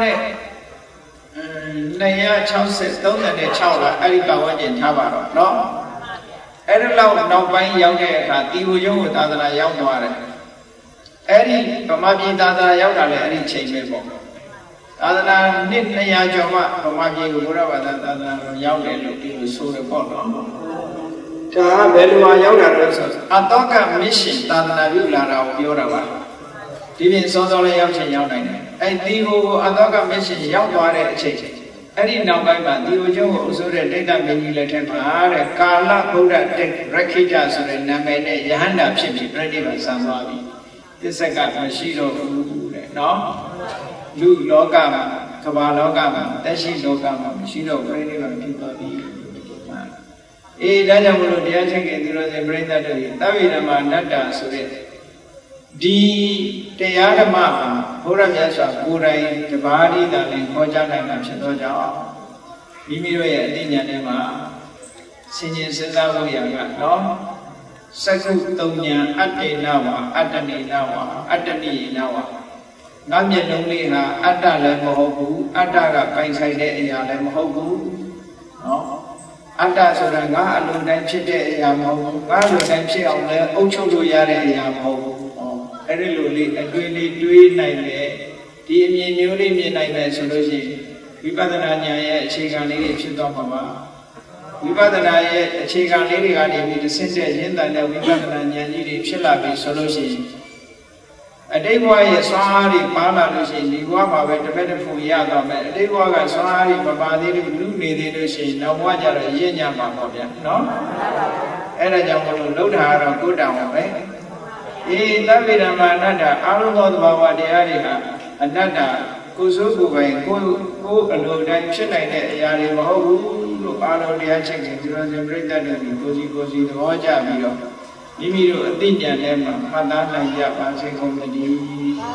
36လားအဲ့ဒီပတ်ဝန်းကျင်ထားပါတော့เนาะအဲ့ဒီလောက်နောက်ပိုင်းရောက်တဲ့အခါတီဝရုံးကိုသာသနာရောက်သွားတယ်အဲ့ဒီဗမာပြည်သာသနာရောက်တာလည်းအဲ့ဒီချိန်ပဲပေါ့သာသနာနှစ်200ကျော်မှဗမာပြည်ကိုဘုရားဘာသာသာသနာရောက်တယ်လို့ဒီလိုဆိုရပေါ့နော်ဒါကဘယ်လိုမှရောက်တာလဲဆိုအတောကမစ်ရှင်သာသနာပြုလာတာကိုပြောတာပါဒီပြင်စောစောလေးရောက်ချင်ရောက်နိုင်တယ်အဲ့ဒီကိုအတောကမစ်ရှင်ရောက်သွားတဲ့အချိန်အဲ့ဒီနောက်ပိုင်းမှာဒီကိုကျုံးကိုအစိုးရဒိဋ္ဌမင်းကြီးလက်ထက်မှာတဲ့ကာလဗုဒ္ဓတက်ရခိတဆိုတဲ့နာမည်နဲ့ယဟန္တာဖြစ်ပြီးပြိဋိဘံဆံသွားပြီသစ္စကမရှိတော့ဘူးတဲ့နော်လူလောကမှာကမ္ဘာလောကမှာတက်ရှိလောကမှာမရှိတော့ပြိဋိဘံဖြစ်သွားပြီအေးဒါကြောင့်မလို့တရားချင်းကသူတော်စင်ပြိဋ္ဌတ်တို့သဗ္ဗေဓမ္မာနတ္တဆိုတဲ့ဒီတရားဓမ္မမှာဘုရားမြတ်စွာကိုယ်တိုင်တပါးဒီတာလည်းခေါ်ကြနိုင်မှာဖြစ်သောကြောင့်မိမိတို့ရဲ့အသိဉာဏ်ထဲမှာဆင်ခြင်စဉ်းစားဖို့ရကနော်စကုသုံးဉာဏ်အတ္တေနဝအတ္တနေနဝအတ္တနိယေနဝငါမျက်လုံးလေးဟာအတ္တလည်းမဟုတ်ဘူးအတ္တကပိုင်ဆိုင်တဲ့အရာလည်းမဟုတ်ဘူးနော်အတ္တဆိုတာငါအလိုတိုင်းဖြစ်တဲ့အရာမဟုတ်ဘူးငါလိုတိုင်းဖြစ်အောင်လည်းအုပ်ချုပ်လို့ရတဲ့အရာမဟုတ်ဘူးအဲ့ဒီလိုလေးအတွေ့လေးတွေးနိုင်တယ်ဒီအမြင်မျိုးလေးမြင်နိုင်တယ်ဆိုလို့ရှိရင်ဝိပဿနာဉာဏ်ရဲ့အခြေခံလေးတွေဖြစ်သွားမှာပါဝိပဿနာရဲ့အခြေခံလေးတွေကနေပြီးတစ်ဆင့်တဲ့ရင်းတန်တဲ့ဝိပဿနာဉာဏ်ကြီးတွေဖြစ်လာပြီဆိုလို့ရှိရင်အတိတ်ဘဝရဲ့စွမ်းအားတွေပါလာလို့ရှိရင်ဒီဘဝမှာပဲတစ်ဖက်တစ်ဖူရသွားမယ်အတိတ်ဘဝကစွမ်းအားတွေမပါသေးဘူးလူနေသေးလို့ရှိရင်နောက်ဘဝကျတော့ရင့်ညံ့မှာပေါ့ဗျာနော်အဲ့ဒါကြောင့်မလို့လှုပ်တာကတော့ကိုယ်တောင်ပဲအေးသဗ္ဗေဓမ္မာအနတ္တအာရုံသောသဘာဝတရားတွေဟာအနတ္တကိုယ်စိုးကိုယ်ပိုင်ကိုအလိုတိုင်းဖြစ်နိုင်တဲ့အရာတွေမဟုတ်ဘူးလို့အာရုံတရားချက်ခင်သူတော်စင်ပြိဋ္ဌတ်တွေကိုစီသဘောကျပြီးတော့မိမိတို့အသိဉာဏ်ထဲမှာမှတ်သားနိုင်ကြပါစေကုန်သတည်း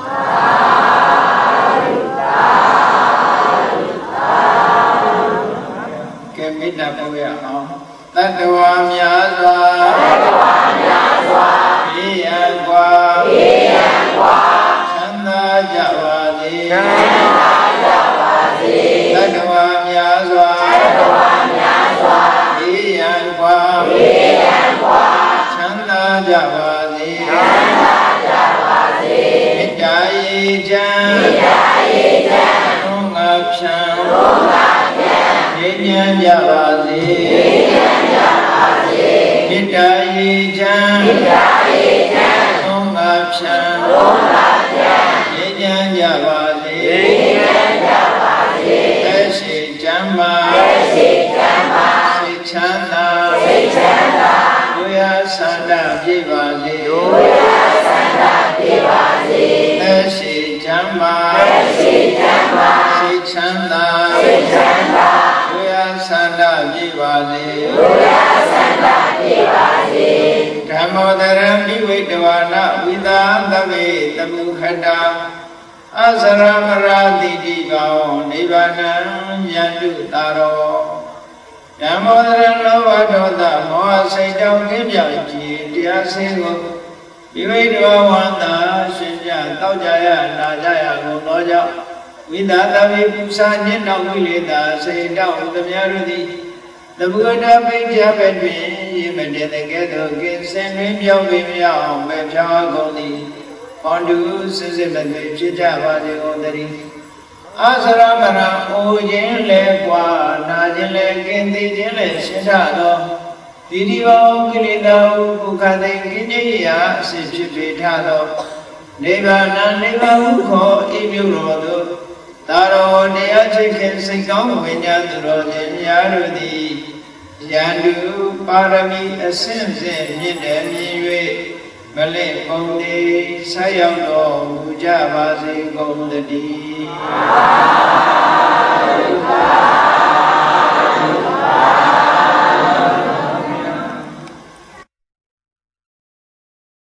ကဲမေတ္တာပို့ရအောင်တတ္တဝါများစွာဘေးရန်ကွာချမ်းသာကြပါစေတတ္တဝါများစွာဘေးရန်ကွာချမ်းသာကြပါစေမေတ္တာရေချမ်းသုံးငါဖြံငြိမ်းချမ်းကြပါစေမေတ္တာရေချမ်းသုံးငါဖြံငြိမ်းချမ်းကြပါစေသက်ရှိချမ်းသာစိတ်ချမ်းသာတို့ရဆန္ဒပြည့်ပါစေသက်ရှိချမ်းသာစိတ်ချမ်းသာတို့ရဆန္ဒပြည့်ပါစေဓမ္မောတရံပိဝိတဝါနဝိသာသဗ္ဗေတမုခတာအစရမရာတိတိကောနိဗ္ဗာန်ယန္တုတာရောဓမ္မောတရံလောဘဒေါသမောဟစိတ်တောင်းကင်းပြောင်းခြင်းတရားစင်းကိုပိဝိတဝါဝန္တာရှင်ကြတောက်ကြရနာကြရကုန်သောကြောင့်ဝိသာသဗ္ဗေပူဇာခြင်းနောက်ဝိလေသာစိတ်တောင်းသမျှတို့သည်သမုဒ္ဒပိဋ္ဌာပဲတွင်ရေမတင်တဲ့ကဲ့သို့ကင်းစင်တွင်ပြောင်းပြီးမြောက်မဲ့ဖြောင်းကုန်သည်ဟောတုစစ်စစ်မသွေဖြစ်ကြပါစေကုန်သတည်းအစရမရအိုခြင်းလဲကွာနာခြင်းလဲကင်းသိခြင်းလဲရှင်းထသောဒီဒီဘောကိလေသာဟုဘုခသိကင်းခြင်းရာအစစ်ဖြစ်ပေထသောနိဗ္ဗာန်ဟုခေါ်ဤမြို့တော်သို့သာရောတရားချစ်ခင်စိတ်ကောင်းဝိညာဉ်သူတော်ရှင်များတို့သည်ရန်သူပါရမီအဆင့်ဆင့်မြင့်တယ်မြင်၍မလင့်ပုံသည်ဆက်ရောက်တော်မူကြပါစေကုန်သတည်း